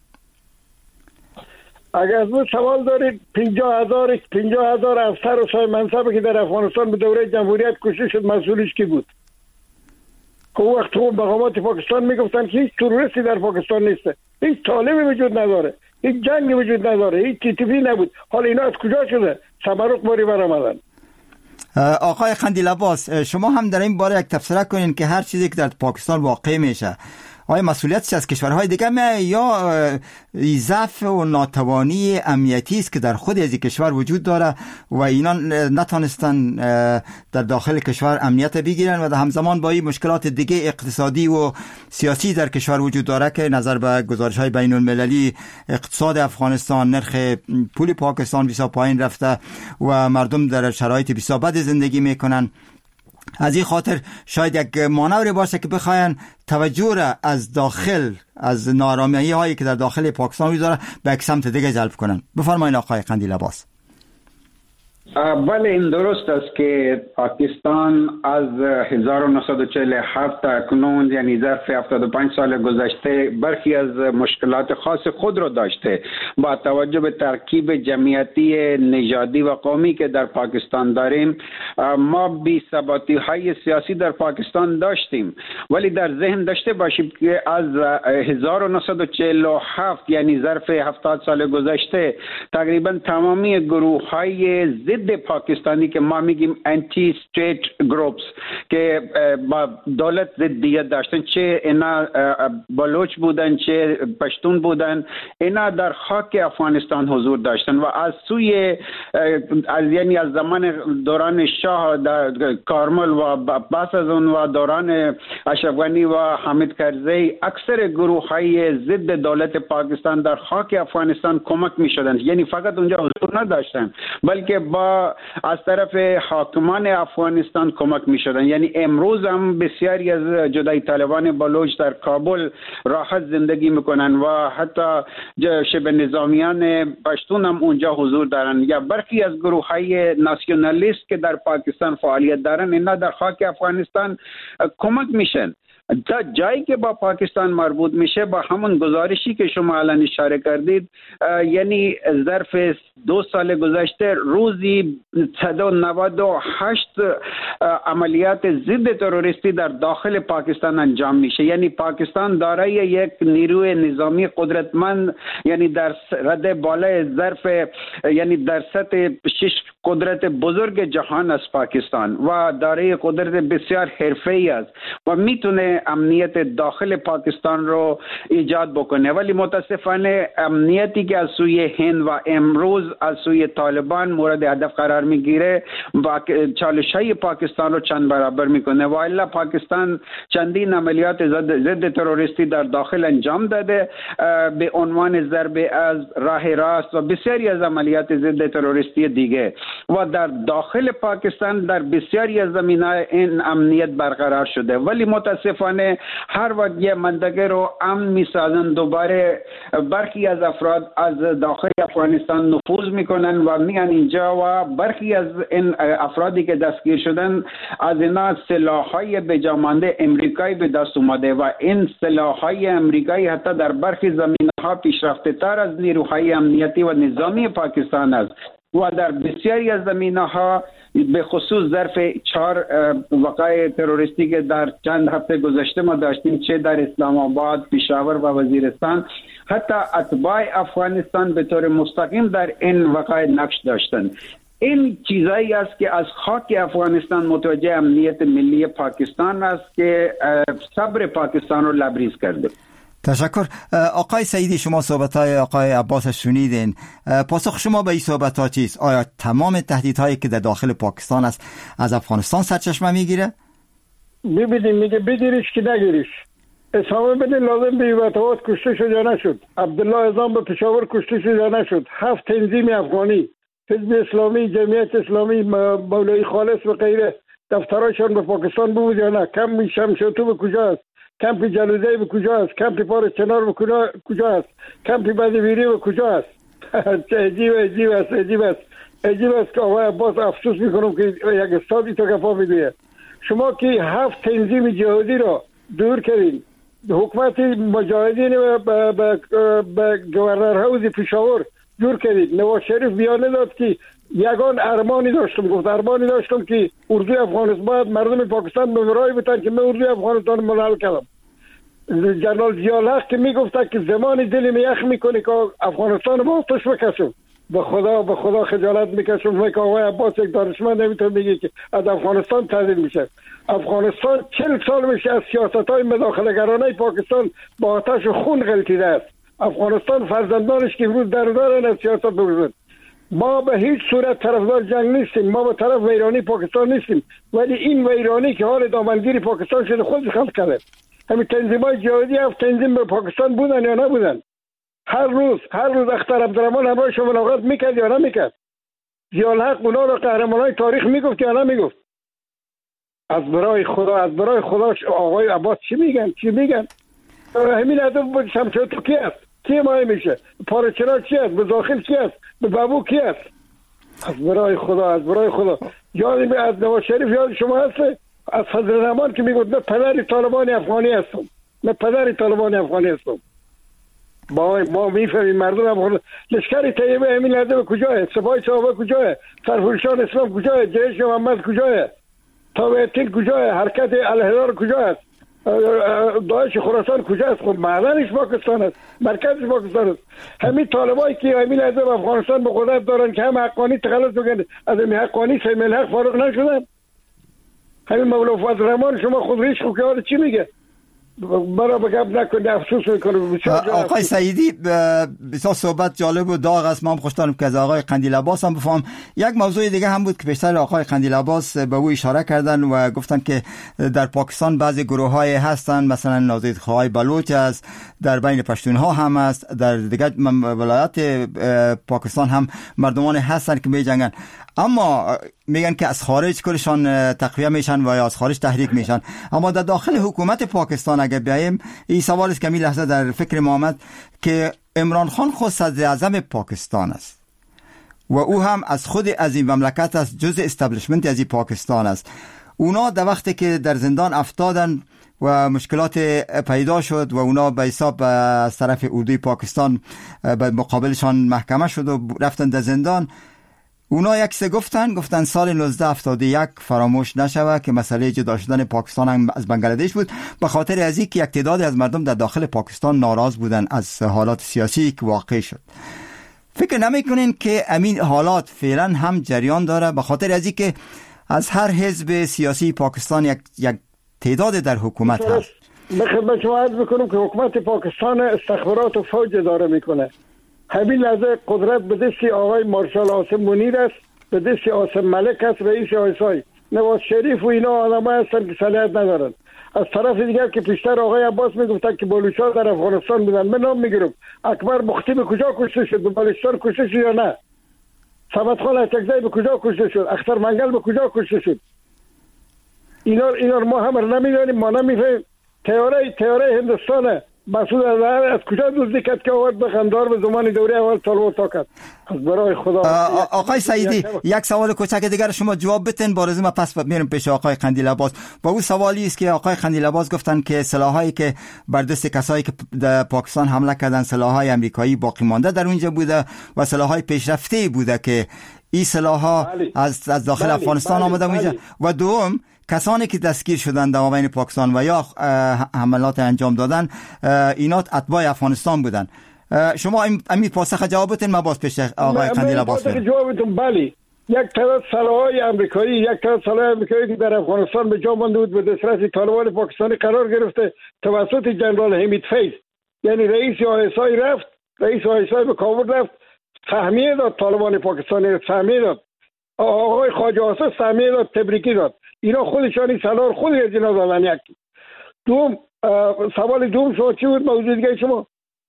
اگر از اون سوال دارید 50,000 افسر و صاحب منصبی که در افغانستان به دوره جمهوریت کشته شد مسئولش کی بود؟ که وقت اون مقامات پاکستان میگفتن که هیچ تروریستی در پاکستان نیسته، هیچ طالبی وجود نداره، هیچ جنگی وجود نداره، هیچ TTP نبود. حالا اینا از کجا شده؟ سمرق باری برآمدن. آقای قندیل عباس، شما هم در این باره یک تبصره کنین که هر چیزی که در پاکستان واقع میشه آیا مسئولیتش از کشورهای دیگه یا ضعف و ناتوانی امنیتی است که در خود از کشور وجود داره و اینا نتونستن در داخل کشور امنیت بگیرن و در همزمان با این مشکلات دیگه اقتصادی و سیاسی در کشور وجود داره که نظر به گزارش‌های بین المللی اقتصاد افغانستان، نرخ پول پاکستان بسیار پایین رفته و مردم در شرایط بسیار بد زندگی میکنن. از این خاطر شاید یک مانوری باشه که بخواین توجه را از داخل، از نارامی هایی که در داخل پاکستان وجود داره به یک سمت دیگه جلب کنن. بفرمایید آقای قندیل عباس. بله این درست است که پاکستان از 1947 تا اکنون یعنی ظرف 75 سال گذشته برخی از مشکلات خاص خود را داشته. با توجه به ترکیب جمعیتی نژادی و قومی که در پاکستان داریم ما بی‌ثباتی های سیاسی در پاکستان داشتیم، ولی در ذهن داشته باشیم که از 1947 یعنی ظرف 70 سال گذشته تقریبا تمامی گروه های ضد پاکستانی که ما میگیم انتی استیت گروپس که با دولت ضدیت داشتن، چه اینا بلوچ بودن چه پشتون بودن، اینا در خاک افغانستان حضور داشتن و از سوی یعنی از زمان دوران شاه در کارمل و پس از اون و دوران اشرف غنی و حامد کرزی اکثر گروه های ضد دولت پاکستان در خاک افغانستان کمک میشدن، یعنی فقط اونجا حضور نداشتن بلکه با از طرف حاکمان افغانستان کمک می شدن. یعنی امروز هم بسیاری از جدای طالبان بلوچ در کابل راحت زندگی میکنن و حتی شبه نظامیان پشتون هم اونجا حضور دارن. یا برخی از گروه های ناسیونالیست که در پاکستان فعالیت دارن اینا در خاک افغانستان کمک میشن. تا جایی که با پاکستان مربوط میشه با همون گزارشی که شما الان اشاره کردید، یعنی ظرف 2 سال گذشته روزی 198 عملیات ضد تروریستی در داخل پاکستان انجام میشه. یعنی پاکستان دارای یک نیروی نظامی قدرتمند، یعنی در رده بالای ظرف یعنی در سطح 6 قدرت بزرگ جهان است پاکستان و دارای قدرت بسیار حرفه‌ای است و میتونه بتونه امنیت داخل پاکستان رو ایجاد بکنه، ولی متاسفانه امنیتی که از سوی هند و امروز از سوی طالبان مورد هدف قرار میگیره و چالش‌های پاکستان رو چند برابر میکنه. و الا پاکستان چندین عملیات ضد تروریستی در داخل انجام داده به عنوان ضربه از راه راست و بسیاری از عملیات ضد تروریستی دیگه، و در داخل پاکستان در بسیاری از زمینه‌های این امنیت برقرار شده. ولی متاسفانه هر وقت یه منطقه رو امن میسازن دوباره برخی از افراد از داخل افغانستان نفوذ میکنن و میان اینجا و برخی از این افرادی که دستگیر شدن از اینا سلاح‌های بجامانده امریکایی به دست اومده و این سلاح‌های امریکایی حتی در برخی زمینه‌ها پیشرفته‌تر از نیروهای امنیتی و نظامی پاکستان است و در بسیاری از زمینه‌ها به خصوص ظرف 4 وقایع تروریستی که در چند هفته گذشته ما داشتیم، چه در اسلام آباد، پشاور و وزیرستان، حتی اتباع افغانستان به طور مستقیم در این وقایع نقش داشتند. این چیزایی است که از خاک افغانستان متوجه امنیت ملی پاکستان است که صبر پاکستان رو لبریز کرده. تشکر. آقای سعیدی، شما صحبت‌های آقای عباس شنیدین. پاسخ شما به این صحبت‌ها چیست؟ آیا تمام تهدیدهایی که در داخل پاکستان است از افغانستان سرچشمه میگیره؟ ببینید میگه بگیریش که نگیریش. اسامه بن لادن به وطوات کشته شد یا نشد؟ عبدالله اعظم به پشاور کشته شد یا نشد؟ 7 تنظیم افغانی، حزب اسلامی، جمعیت اسلامی، مولوی خالص و غیره دفتراشون به پاکستان بود یا نه؟ کم شمشتو به کجا است؟ کمپ جلوزه به کجا است؟ کمپ پار چنار به کجا است؟ کمپ بدویری به کجا است؟ عجیب است که آقای عباس افسوس میکنم که یک استادی تو کفا میدویه. شما که 7 تنظیم جهادی را دور کردین، حکومت مجاهدین به گورنر هاوس پشاور دور کردید. نواز شریف بیانیه داد که یگان ارمانی داشتم که اردوی افغانستان باید مردم پاکستان به رای بتن که من اردوی افغانستان منحل کردم. جنرال ضیاءالحق که میگفت که زمان دل یخ میکنه که افغانستان با آتش بکشم. به خدا خجالت میکشم که آقای عباس یک دانشمند نمیتونه بگه که از افغانستان تحلیل میشه. افغانستان 40 سال میشه از سیاست‌های مداخله‌گرانه پاکستان با آتش و خون غلطیده است. افغانستان فرزندانش که امروز دارن از سیاست بگذارن. ما به هیچ صورت طرفدار جنگ نیستیم، ما به طرف ویرانی پاکستان نیستیم، ولی این ویرانی که حال دامنگیری پاکستان شده خودش خلق کرده. همین تنظیم‌های جهادی 7 تنظیم به پاکستان بودن یا نبودن؟ هر روز اختر عبدالرحمن همراهش ملاقات میکرد یا نمیکرد؟ ضیاءالحق اونا رو قهرمانای تاریخ میگفت یا نمیگفت؟ از برای خدا آقای عباس چی میگن؟ همین ادب شمشتو کی است؟ کی ماهی میشه؟ پارچنا چی است؟ به داخل کی است؟ به بابو کی است؟ از برای خدا یادی از نواز شریف یاد شما هست؟ از فضل الرحمن که میگفت من پدر طالبان افغانی هستم. ما میفهمیم مردم افغان. لشکر طیبه همین لحظه به کجاه؟ سپاه صحابه کجاه؟ سرفرشان اسلام کجاه؟ جیش محمد کجاه؟ تابعیتین کجاه؟ حرکت الهلال کجا است؟ داعش خراسان کجا است؟ خب معدنش پاکستان است، مرکزش پاکستان است. همین طالبایی که همین لحظه افغانستان به قدرت دارن که هم حقانی تخلص بکنن از همین حقانی سیم الحق فارغ نشدن. همین مولا فضل الرحمن شما خود ریش خوکیار چی میگه؟ برای بگم نکنه افسوس میکنه. آقای سعیدی بسیار صحبت جالب و داغ است. ما هم خوشحالم که از آقای قندیل عباس هم بفهم. یک موضوع دیگه هم بود که بیشتر آقای قندیل عباس به او اشاره کردن و گفتن که در پاکستان بعضی گروه‌های هستن، مثلا نازیدخواهای بلوچ است، در بین پشتونها هم است، در دیگر ولایات پاکستان هم مردمان هستن که میجنگن، اما میگن که از خارج کلشان تقویه میشن و یا از خارج تحریک میشن. اما در داخل حکومت پاکستان اگر بیاییم، این سوال است که می لحظه در فکر ما آمد که عمران خان خود صدر اعظم پاکستان است و او هم از خود از این مملکت است، جزء استبلیشمنت از این پاکستان است. اونا در وقتی که در زندان افتادن و مشکلات پیدا شد و اونا به حساب از طرف اردوی پاکستان به مقابلشان محکمه شد و رفتن در زندان، اونا یکسه گفتن سال 1971 فراموش نشود که مسئله جدا شدن پاکستان هم از بنگلادش بود، به خاطر از اینکه یک تعدادی از مردم در داخل پاکستان ناراض بودن از حالات سیاسی که واقع شد. فکر نمیکنین که امین حالات فعلا هم جریان داره، به خاطر از اینکه از هر حزب سیاسی پاکستان یک تعداد در حکومت هست؟ به خدمت شما عرض میکنم که حکومت پاکستان استخبارات و فوج داره میکنه. همین لحظه قدرت به دست آقای مارشال عاصم منیر است، به دست عاصم ملک است، رئیس آیسای. نواز شریف و اینا آدم‌ها هستن که صلاحیت ندارن. از طرف دیگر که پیشتر آقای عباس میگفتن که بلوچ‌ها در افغانستان بودن، من نام میگیرم اکبر مختی به کجا کشته شد؟ به بلوچستان کشته شد یا نه؟ صمد خان اچکزی به کجا کشته شد؟ اختر منگل به کجا کشته شد؟ اینا ما هم نمیدانیم، ما نمیفهمیم. تیاره هندوستانه مسعود از کجا دزدی کرد که آورد به قندهار به زمان دوره اول طالبان تا کرد؟ از برای خدا. آقای سعیدی یک سوال کوچک دیگر شما جواب بتین، بارز ما پس میرم پیش آقای قندیل عباس. با اون سوالی است که آقای قندیل عباس گفتن که سلاحایی که بر دست کسایی که در پاکستان حمله کردن سلاحهای امریکایی باقی مانده در اونجا بوده و سلاحهای پیشرفته بوده که این سلاحها از داخل افغانستان آمده اونجا. و دوم کسانی که دستگیر شدن در مابین پاکستان و یا حملات انجام دادن اینا اتباع افغانستان بودن. شما این پاسخ جواب بدین، ما باز پیش آقای قندیل عباس بریم. جوابتون بله. یک تعداد سلاح‌های امریکایی که در افغانستان به جا مانده بود به دسترس طالبان پاکستانی قرار گرفته توسط جنرال حمید فیض، یعنی رئیس آیسای رفت، رئیس آیسای به کابل رفت، سهمیه داد طالبان پاکستانی، سهمیه داد آقای خواجه آصف، سهمیه داد، تبریکی داد. اینا خودشانی سلاح خودی از اینا دادن. یک دوم سوال دوم شما چی بود؟ موضوع دیگه شما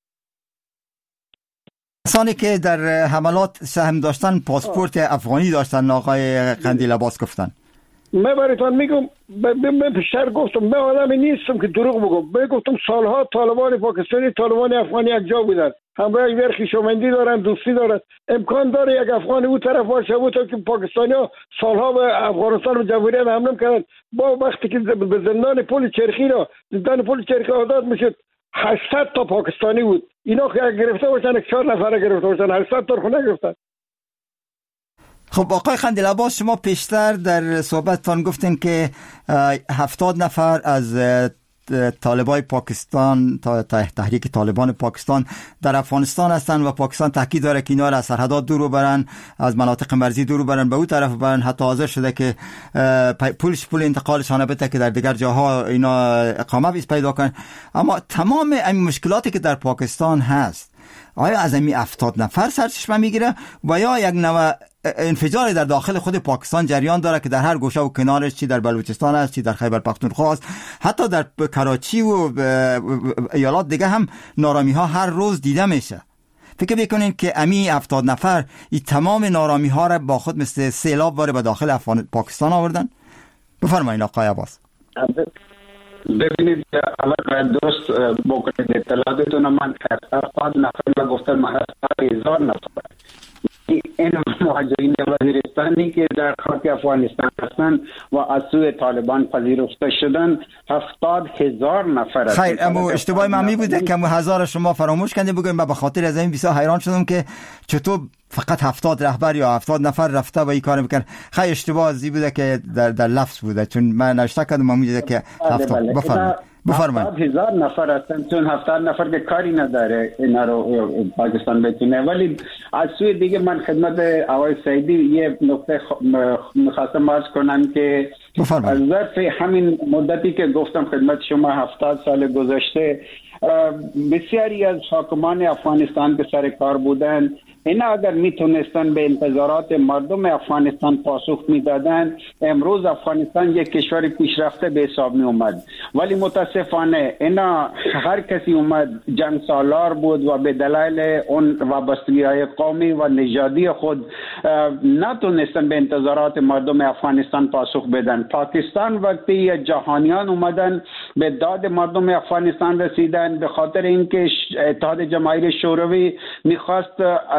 کسانی که در حملات سهم داشتن پاسپورت افغانی داشتن آقای قندیل عباس گفتن. من برایتان میگم، من پیشتر گفتم من آدمی نیستم که دروغ بگم. من گفتم سالها طالبان پاکستانی طالبان افغانی یک جا بودن، همراه یک خویشاوندی دارن، دوستی دارن. امکان داره یک افغانی اون طرف باشه بود که پاکستانی‌ها سالها به افغانستان و جمهوریت حمله کردن. با وقتی که به زندان پل چرخی آزاد میشد 800 تا پاکستانی بود. اینا که گرفته باشن 4 نفر گرفته باشن، 800 تا خونه گرفتن. خب آقای قندیل عباس، شما پیشتر در صحبتتان گفتین که 70 نفر از طالبای پاکستان تحریک طالبان پاکستان در افغانستان هستند و پاکستان تاکید داره که اینا را از سرحدات دور برن، از مناطق مرزی دور برن، به اون طرف برن. حتی حاضر شده که پول انتقالشان بده که در دیگر جاها اینا اقامت پیدا کنن. اما تمام این مشکلاتی که در پاکستان هست آیا از این 70 نفر سرچشمه میگیره و یا یک نوع انفجاری در داخل خود پاکستان جریان داره که در هر گوشه و کنارش، چی در بلوچستان است، چی در خیبر پختونخوا است، حتی در کراچی و ایالات دیگه هم نارامی ها هر روز دیده میشه. فکر بکنین که امی 70 نفر این تمام نارامی ها را با خود مثل سیلاب وارد به داخل پاکستان آوردن؟ بفرمایید آقای عباس. ببینید اول باید درست بکنید اطلاعاتتون. من 70 نفر گفتم، 1000 نفر این مهاجرین وزیرستانی که در خاک افغانستان هستند و از سوی طالبان پذیرفته شدن 70,000 نفر هستند. خیر، اما اشتباه من بوده که 1000 شما فراموش کردید. بگویم من به خاطر از این بسیار حیران شدم که چطور فقط 70 رهبر یا 70 نفر رفته و این کار میکنن. خیلی اشتباه زی بوده که در لفظ بوده، چون من نوشته کردم میگه که 70. بفرمایید 70,000 نفر هستن، چون 70 نفر که کاری نداره اینا رو پاکستان بتونه. ولی از سوی دیگه من خدمت آقای سعیدی یه نکته میخواستم عرض کنم که از ظرف همین مدتی که گفتم خدمت شما 70 سال گذشته بسیاری از حاکمان افغانستان که سر کار بودن، اینا اگر میتونستن به انتظارات مردم افغانستان پاسخ میدادن، امروز افغانستان یک کشور پیشرفته به حساب می اومد. ولی متاسفانه اینا هر کسی اومد جنگ سالار بود و به دلایل اون وابستگی‌های قومی و نژادی خود نتونستن به انتظارات مردم افغانستان پاسخ بدن. پاکستان وقتی جهانیان اومدن به داد مردم افغانستان رسیدن، به خاطر اینکه اتحاد جماهیر شوروی میخواست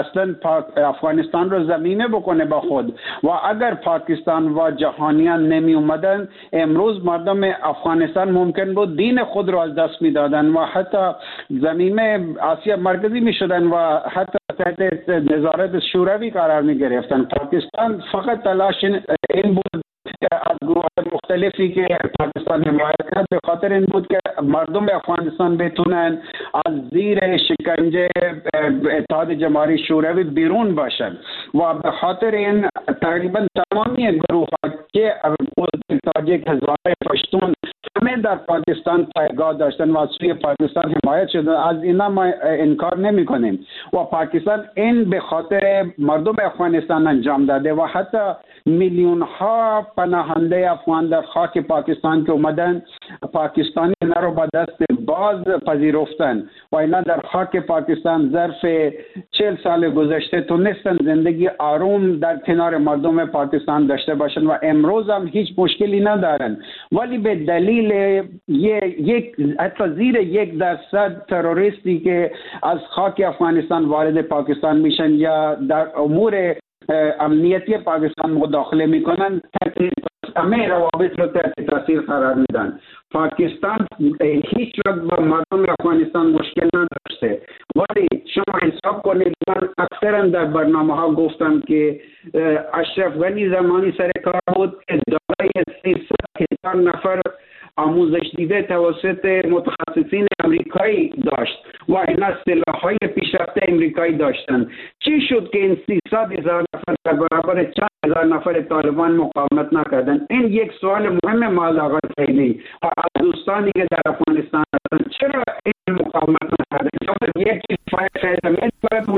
افغانستان رو زمینه بکنه با خود، و اگر پاکستان و جهانیان نمی اومدن امروز مردم افغانستان ممکن بود دین خود رو از دست می دادن و حتی زمینه آسیا مرکزی می شدن و حتی تحت نظارت شوروی قرار می گرفتن. پاکستان فقط تلاش این بود از گروه مختلفی که پاکستان حمایت کرد به خاطر این بود که مردم افغانستان بتونن از زیر شکنجه اتحاد جماهیر شوروی بیرون باشن و به خاطر این تقریبا تمامی گروه ها که تاجیک، هزاره، پشتون همه در پاکستان پایگاه داشتن و از سوی پاکستان حمایت شدن، از اینا ما انکار نمی کنیم و پاکستان این به خاطر مردم افغانستان انجام داده و حتی میلیون ها پناهنده افغان در خاک پاکستان که اومدن پاکستانی اینا رو با دست باز پذیرفتن و اینا در خاک پاکستان ظرف 40 سال گذشته تونستن زندگی آروم در کنار مردم پاکستان داشته باشن و امروز هم هیچ مشکلی ندارن، ولی به دلیل حتی زیر 1% تروریستی که از خاک افغانستان وارد پاکستان میشن یا در امور امنیتی پاکستان مداخله میکنن، همه روابط رو تحت تاثیر قرار میدن. پاکستان هیچ وقت با مردم افغانستان مشکل نداشته، ولی شما حساب کنید من اکثرا در برنامه ها گفتم که اشرف غنی زمانی سر کار بود که دارای 300,000 نفر آموزش دیده توسط متخصصین امریکایی داشت و اینا سلاح‌های پیشرفته امریکایی داشتن. چی شد که این 300,000 نفر در برابر چند هزار نفر طالبان مقاومت نکردن؟ این یک سوال مهم ما آقای سعیدی و از دوستانی که در افغانستان هستند، چرا این مقاومت نکردن؟ یک چیز فایده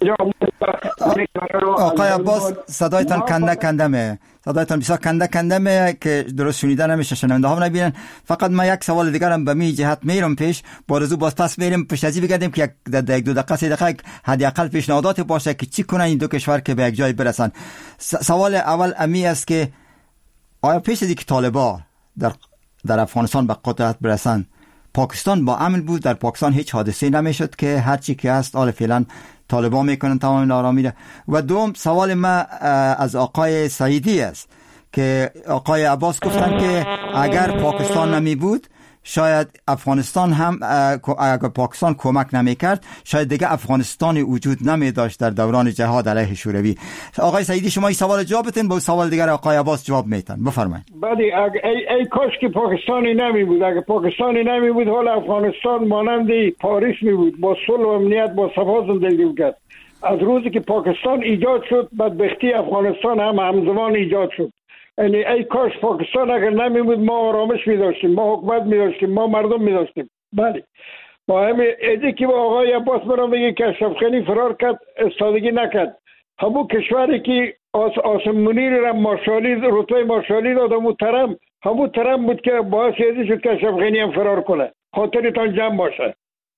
آقای عباس صدایتان کندمه، صدایتان بسیار کندمه که درست شنیده نمیشه، شنونده ها نبینن. فقط من یک سوال دیگرم به می جهت میرم پیش، بارزو باز پس میریم پشت ازی بگردیم که یک دو دقیقه 3 دقیقه حداقل پیشنهادات باشه که چی کنن این دو کشور که به یک جای برسن. سوال اول امی است که آیا پیش از اینکه طالبان در افغانستان به قدرت برسن پاکستان با امن بود؟ در پاکستان هیچ حادثه نمیشد که هر چی که هست حالا فعلا طالبان میکنن تمام نارامی ده. و دوم سوال ما از آقای سعیدی است که آقای عباس گفتن که اگر پاکستان نمی بود شاید افغانستان هم، اگر پاکستان کمک نمی کرد شاید دیگه افغانستانی وجود نمی داشت در دوران جهاد علیه شوروی. آقای سعیدی شما این سوال جواب بتین، با سوال دیگر آقای عباس جواب میتن. بفرمایید. بله، ای کاش که پاکستانی نمی بود. اگر پاکستانی نمی بود حال افغانستان مانند پاریس می بود، با صلح و امنیت با صفا زندگی می‌کرد. از روزی که پاکستان ایجاد شد بدبختی افغانستان هم همزمان ایجاد شد. یعنی ای کاش پاکستان اگر نمی بود ما آرامش می داشتیم، ما حکومت می داشتیم، ما مردم می داشتیم. بله، با همین ایدی که با آقای عباس برام بگه که اشرف غنی فرار کرد استادگی نکرد، همون کشوری که آسم منیر را مارشالی رتبه مارشالی داد همون ترم بود که باعث ایدی شد که اشرف غنی هم فرار کنه. خاطرتان جمع باشه.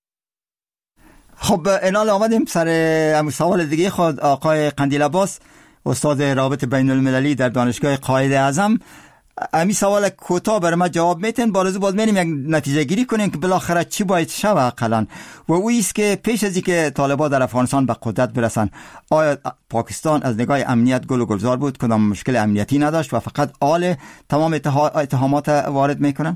خب اینال آمدیم سر سوال دیگه خود آقای قندیل عباس، استاد رابط بین المللی در دانشگاه قائد اعظم. امی سوال کوتاه برای ما جواب میتین، بارزو باز میریم یک نتیجه گیری کنیم که بالاخره چی باید شود اقلا، و او است که پیش از اینکه طالبان در افغانستان به قدرت برسن آیا پاکستان از نگاه امنیت گل و گلزار بود، کدام مشکل امنیتی نداشت و فقط آل تمام اتهامات وارد میکنن؟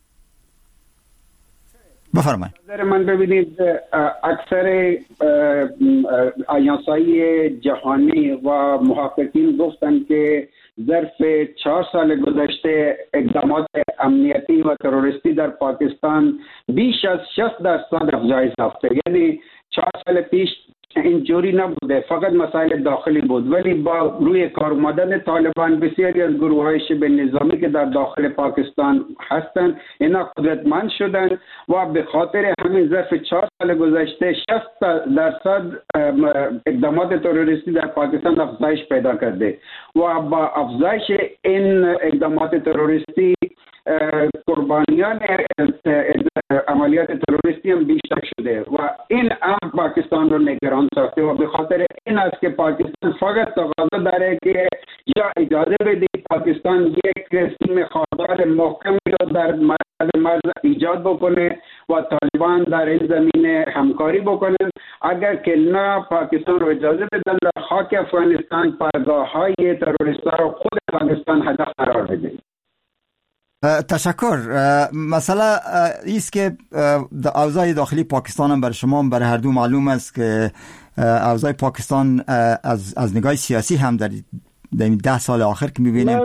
بفرمایید. نظر من ببینید اکثر آژانس‌های جهانی و محققین گفتن که ظرف 4 سال گذشته اقدامات امنیتی و تروریستی در پاکستان بیش از 60% افزایش یافته. یعنی 4 سال پیش اینجوری نبوده، فقط مسائل داخلی بود، ولی با روی کار اومدن طالبان بسیاری از گروه‌های شبه نظامی که در داخل پاکستان هستند اینا قدرتمند شدن و به خاطر همین ظرف 4 سال گذشته 60% اقدامات تروریستی در پاکستان افزایش پیدا کرده و با افزایش این اقدامات تروریستی قربانیان عملیات تروریستی هم بیشتر شده و این هم پاکستان رو نگران ساخته و به خاطر این است که پاکستان فقط تقاضا داره که یا اجازه بدید پاکستان یک رژیم خاردار محکم رو در مرز ایجاد بکنه و طالبان در این زمینه همکاری بکنن، اگر که نه پاکستان رو اجازه بدن در خاک افغانستان پایگاه‌های تروریست‌ها رو خود پاکستان هدف قرار بده. تشکر. مسئله ایست که اوضاع داخلی پاکستان هم برای شما هم برای هر دو معلوم است که اوضاع پاکستان از نگاه سیاسی هم در 10 سال آخر که می‌بینیم.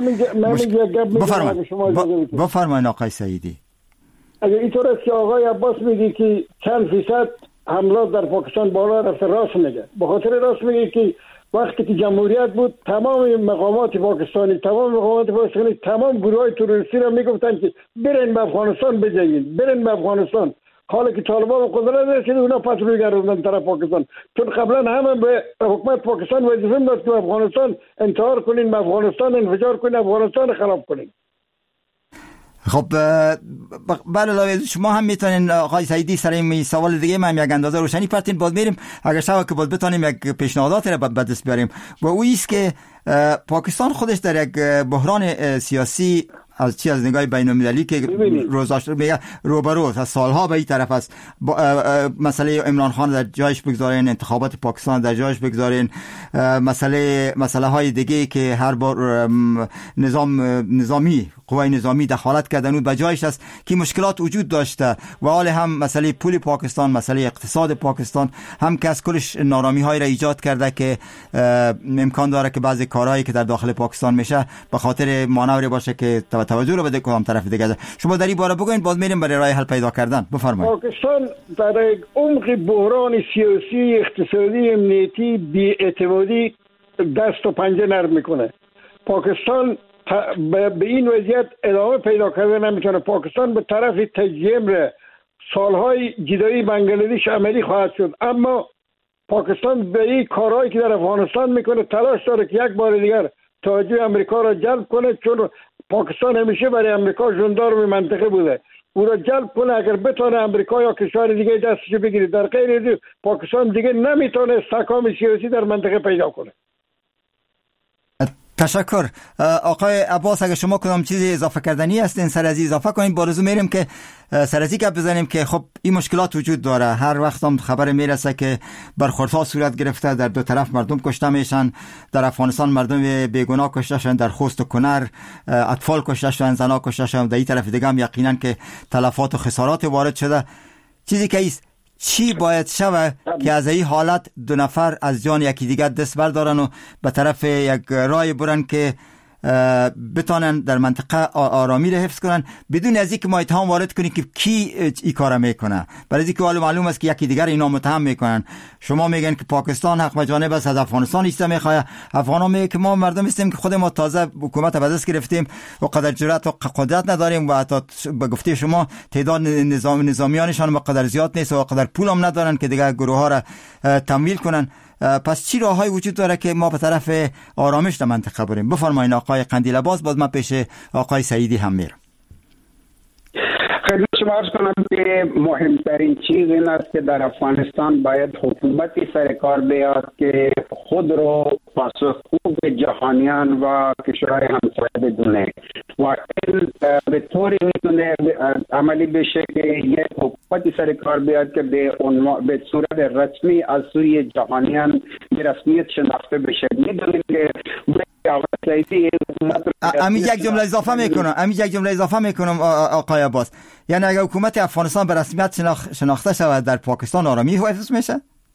بفرمایید آقای سعیدی. اگر اینطور است که آقای عباس میگه که چند فیصد حملات در پاکستان بالا رفته، راست میگه. به خاطر راست میگه که وقتی که جمهوریت بود تمام مقامات پاکستانی تمام گروه‌های تروریستی را میگفتن که برین به افغانستان بجنگید، برین به افغانستان. حالا که طالبان به قدرت رسید اونا پس روی گردوندن طرف پاکستان، چون قبلا همه به حکومت پاکستان وظیفه میداد که افغانستان انتحار کنین، به افغانستان انفجار کنین، افغانستان خراب کنین. خب بله شما هم میتونین آقای سعیدی سر این سوال دیگه من یک اندازه روشنی پرتین. باز میریم اگر شما که باز بتونیم یک پیشنهادات را به دست بیاریم و او است که پاکستان خودش در یک بحران سیاسی از نگاه بین‌المللی که روبروست از سالها به این طرف است. مسئله عمران خان در جایش بگذارین، انتخابات پاکستان در جایش بگذارین، مسئله های دیگه که هر بار نظامی قوای نظامی دخالت کردن و به جایش است که مشکلات وجود داشته و حال هم مسئله پول پاکستان، مسئله اقتصاد پاکستان هم که از کلش نارامی های را ایجاد کرده که امکان داره که بعضی کارهایی که در داخل پاکستان میشه به خاطر مانوری باشه که توجه رو بده کدام طرف دیگه. شما در این باره بگوین باز میریم برای راه حل پیدا کردن. بفرمایید. پاکستان در یک عمق بحران سیاسی، اقتصادی، امنیتی، بی‌اعتمادی دست و پنجه نرم میکنه. پاکستان به این وضعیت ادامه پیدا کردن نمیتونه. پاکستان به طرف تجزیه سالهای جدایی بنگلادش عملی خواهد شد، اما پاکستان به این کارهایی که در افغانستان میکنه تلاش داره که یک بار دیگر توجه امریکا را جلب کنه، چون پاکستان همیشه برای امریکا ژاندارم منطقه بوده. او را جلب کنه، اگر بتونه امریکا یا کشور دیگه دستش بگیره. در غیر این پاکستان دیگه نمیتونه استحکام سیاسی در منطقه پیدا کنه. تشکر. آقای عباس اگر شما کدام چیزی اضافه کردنی هستین سر از اضافه کنین. بارزو میریم که سر از گپ بزنیم که خب این مشکلات وجود داره. هر وقت هم خبر میرسه که برخوردها صورت گرفته، در دو طرف مردم کشته میشن. در افغانستان مردم بیگناه کشته شدن، در خوست و کنر اطفال کشته شدن، زنا کشته شدن. در این طرف دیگه هم یقینا که تلفات و خسارات وارد شده. چیزی که است چی باید شود که از این حالت دو نفر از جان یکی دیگر دست بردارن و به طرف یک راه برن که بتانن در منطقه آرامی را حفظ کنن بدون از اینکه ما اتهام وارد کنیم که کی این کارا میکنه. برای اینکه معلوم است که یکی دیگر اینا متهم میکنن. شما میگن که پاکستان حق بجانب است، از افغانستان ایسته میخواد. افغانا میگه که ما مردم هستیم که خود ما تازه حکومت به دست گرفتیم و قدر جرأت و قدرت نداریم و حتی به گفته شما تعداد نظامیانشان قدر زیاد نیست و قدر پول هم ندارن که دیگه گروه ها را تمویل کنن. پس چی راههایی وجود داره که ما به طرف آرامش در منطقه بریم؟ بفرمایید آقای قندیل عباس. باز من پیش آقای سعیدی هم میرم. خدمت شما عرض کنم که مهمترین چیز این است که در افغانستان باید حکومتی سر کار بیاد که خود رو پاسخگو به جهانیان و کشورهای همسایه بدونه و این به طوری میتونه عملی بشه که یک حکومتی سر کار بیاد که به صورت رسمی از سوی جهانیان به رسمیت شناخته بشه. میدونید که امید یک جمله اضافه میکنم آقای عباس. یعنی اگر حکومت افغانستان به رسمیت شناخته شود در پاکستان آرامی حفظ میشه؟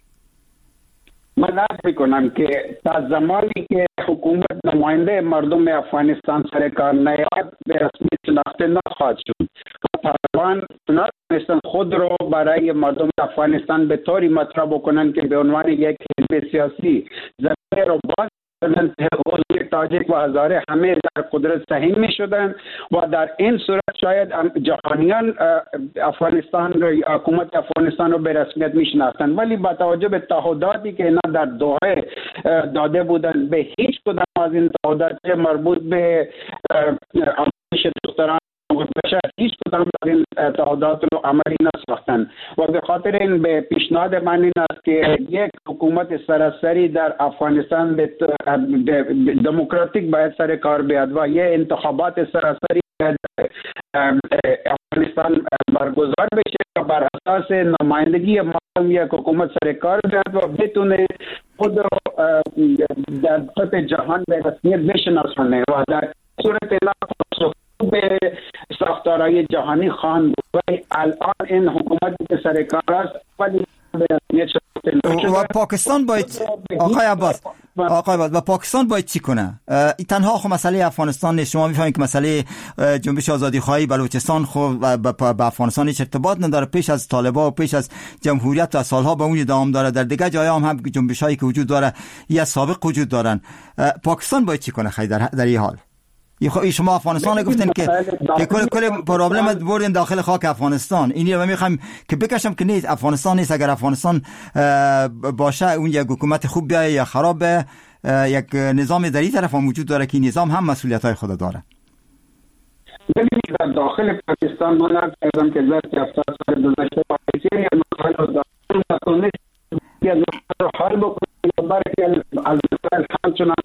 من عرض میکنم که تا زمانی که حکومت نماینده مردم افغانستان سر کار نیاد به رسمیت شناخته نخواهد شد. طالبان نتونستن خود رو برای مردم افغانستان به طوری مطرح بکنن که به عنوان یک حزب سیاسی زمین رو باز تاجیک و هزاره همه در قدرت سهیم می شدن و در این صورت شاید جهانیان افغانستان رو، حکومت افغانستان رو به رسمیت می شناختن. ولی با توجه به تعهداتی که اینا در دوحه داده بودن، به هیچ کدام از این تعهدات مربوط به آموزش دختران بشر هیچ کدام از این تعهدات رو عملی نساختن و به خاطر این به پیشنهاد من این است که یک حکومت سراسری در افغانستان دموکراتیک باید سر کار بیاد و یه انتخابات سراسری افغانستان برگزار بشه و بر اساس نمایندگی مردم یک حکومت سر کار بیاد و بتونه خود در سطح جهان به رسمیت بشناسونه و در صورت به ساختارهای جهانی خواهند بود. ولی الان این حکومتی که سر کار است ولی و پاکستان باید آقای عباس آقای و پاکستان باید چی کنه؟ تنها خب مسئله افغانستان نیست. شما میفهمید که مسئله جنبش آزادی خواهی بلوچستان خب با افغانستان هیچ ارتباط نداره. پیش از طالبان و پیش از جمهوریت و سالها به اون دوام داره. در دیگه جاها هم جنبش هایی که وجود داره یا سابق وجود دارن. پاکستان باید چی کنه خیلی در این حال؟ شما افغانستان گفتن که کل پروبلم بردین داخل خاک افغانستان. اینی رو میخوایم که بکشم که نیست، افغانستان نیست. اگر افغانستان باشه اون یک حکومت خوب بیایه یا خراب بیایه، یک نظام در این طرف هم وجود داره که نظام هم مسئولیت های خود داره. ببینید در داخل پاکستان ما نگفتم که در 70 سال گذشته پاکستان یا مسائل داخل یا رو حل بکنیم برای از مسائل همچنان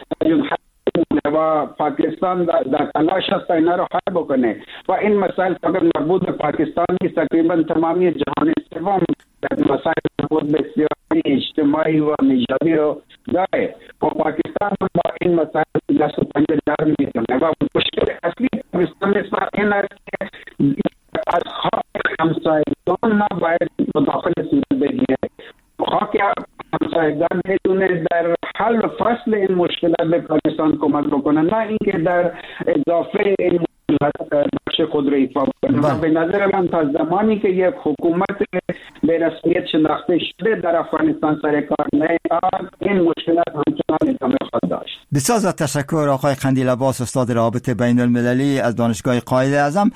و پاکستان در تلاش است اینا رو حل بکنه و این مسائل فقط مربوط به پاکستان نیست، تقریبا تمامی جهان سوم مسائل مربوط به سیاسی اجتماعی و نژادی رو داره و پاکستان با این مسائل دست و پنجه نرم میکنه و مشکل اصلی پاکستان این است که از خاک همسایگان نباید مداخله صورت بگیره. خاک همسایگان میتونه در حل و فصل این مشکلات به پاکستان کمک بکنه، نه اینکه در اضافه این مشکلات نقش خود را ایفا بکنه. به نظر من تا زمانی که یک حکومت به رسمیت شناخته شده در افغانستان سر کار نیاد، این مشکلات همچنان ادامه خواهد داشت. بسیار زیاد تشکر آقای قندیل عباس، استاد روابط بین المللی از دانشگاه قائداعظم.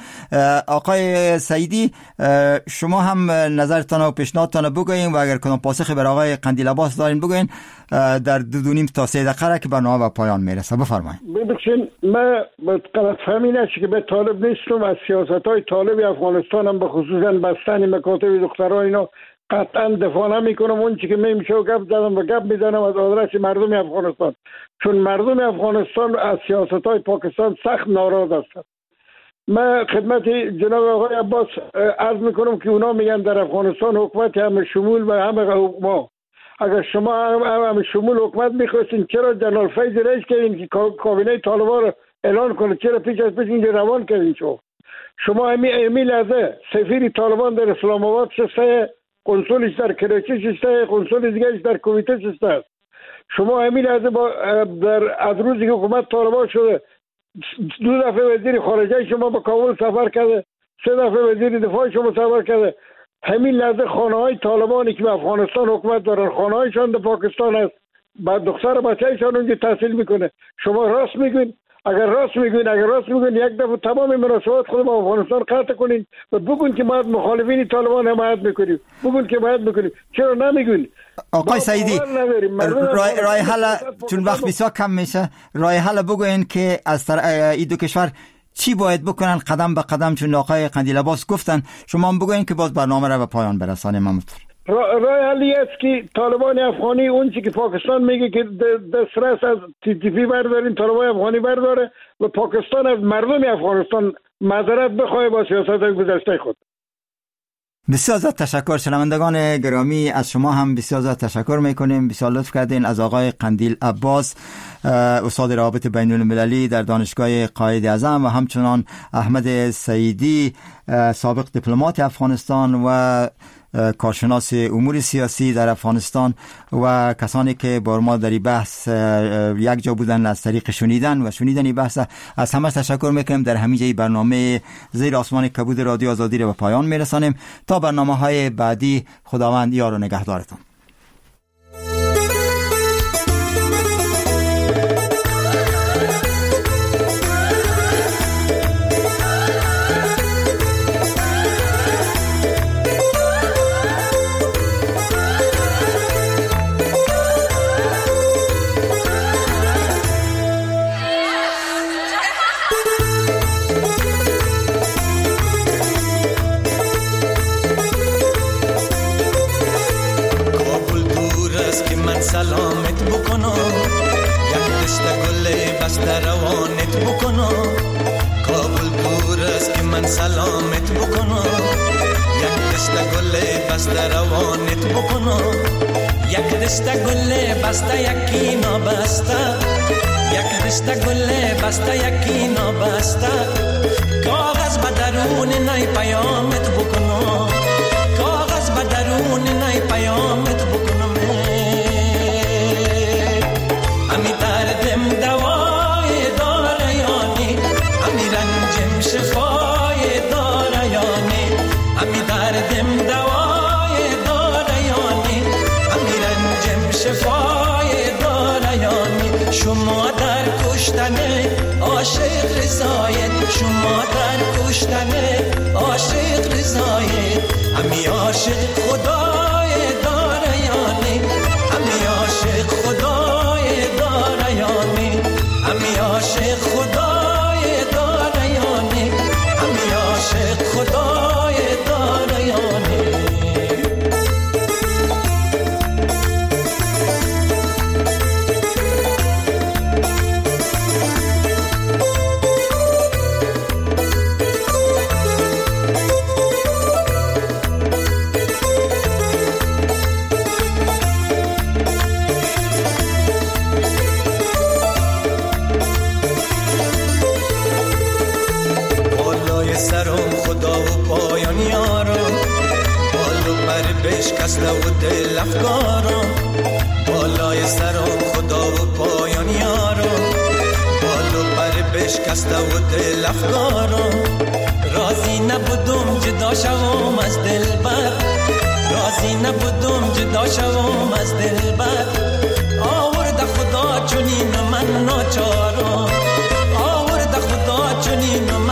آقای سعیدی، شما هم نظرتان و پیشنهادتان بگوین و اگر کدام پاسخی برای آقای قندیل عباس دارین بگوین در 2.5 تا 3 دقیقه که برنامه به پایان میرسه. بفرمایید. ببخشید من غلط فهمی نشه که به طالب نیستم، از سیاست‌های طالب افغانستان هم به خصوصا بستن مکاتب دخترها اینا قطعا دفاع نمی‌کنم. اون چیزی که میشه گپ زدم و گپ میزنم از آدرس مردم افغانستان، چون مردم افغانستان از سیاست‌های پاکستان سخت ناراض هستند. من خدمت جناب آقای عباس عرض میکنم که اونا میگن در افغانستان حکومت همه شمول و همه حکومت. اگر شما همه شمول حکومت میخواستین چرا جنرال فیض رئیس کردین که کابینه طالبان رو اعلان کنه؟ چرا پیش از پیش اینجا روان کردین؟ شما امی لحظه سفیر طالبان در اسلام آباد شسته، قنصلش در کراچی شسته، قنصل دیگرش در کویت شسته. شما امی لحظه از روزی که حکومت طالبان شده 2 دفعه وزیر خارجه شما به کابل سفر کرده، 3 دفعه وزیر دفاع شما سفر کرده. همین لحظه خانه‌های طالبانی که به افغانستان حکومت دارن خانه‌هایشان در پاکستان است، بعد دختر بچه‌شان اونجا تحصیل میکنه. شما راست میگین؟ اگر راست میگین یک دفعه تمام مناسبات خود با افغانستان قطع کنین و بگین که ما مخالفین طالبان حمایت میکنیم. بگین که حمایت میکنیم. چرا نمیگین؟ آقای سعیدی، رای حل چون وقت بسیار کم میشه، رای حل بگوین که از این دو کشور چی باید بکنن قدم به قدم، چون آقای قندیل عباس گفتن. شما هم بگوین که باز برنامه را به پایان برسانیم. رای حلی است که طالبان افغانی اون چی که پاکستان میگه که دسترس از TTP بردارین، طالبان افغانی برداره و پاکستان از مردم افغانستان معذرت بخواه با سیاست گذشته خود. بسیار زیاد تشکر. شنوندگان گرامی، از شما هم بسیار زیاد تشکر میکنیم. بسیار لطف کردین. از آقای قندیل عباس، استاد روابط بین المللی در دانشگاه قائداعظم، و همچنان احمد سعیدی، سابق دیپلمات افغانستان و کارشناس امور سیاسی در افغانستان، و کسانی که با ما در این بحث یک جا بودن از طریق شنیدن این بحث. از همه تشکر میکنیم. در همینجای برنامه زیر آسمان کبود رادیو آزادی رو به پایان میرسانیم. تا برنامه‌های بعدی، خداوند یار و نگهدارتان. سلامت بکنم، یک دسته گل بسته روانت بکنم. کابل دور است که من سلامت بکنم، یک دسته گل بسته روانت بکنم. یک دسته گل بسته یکی نابسته، یک دسته گل بسته یکی نابسته. کاغذ به درون نای پیامت بکنم، کاغذ به درون نای پیامت بکنم. رنجم شفای دارایانی همی دردم دوای دارایانی همی رنجم شفای دارایانی شما در کشتن عاشق رضایت شما در کشتن عاشق رضایت همی عاشق خدای دارایانی همی عاشق خدای دارایانی همی عاشق خدای دارایانی همی عاشق خدای دارایانی بشکسته و دل افکارم بالای سرم خدا و پایان یارم بالو پر بشکسته و دل افکارم راضی نبودم جدا شوم از دلبر راضی نبودم جدا شوم از دلبر آورد خدا چنین من ناچارم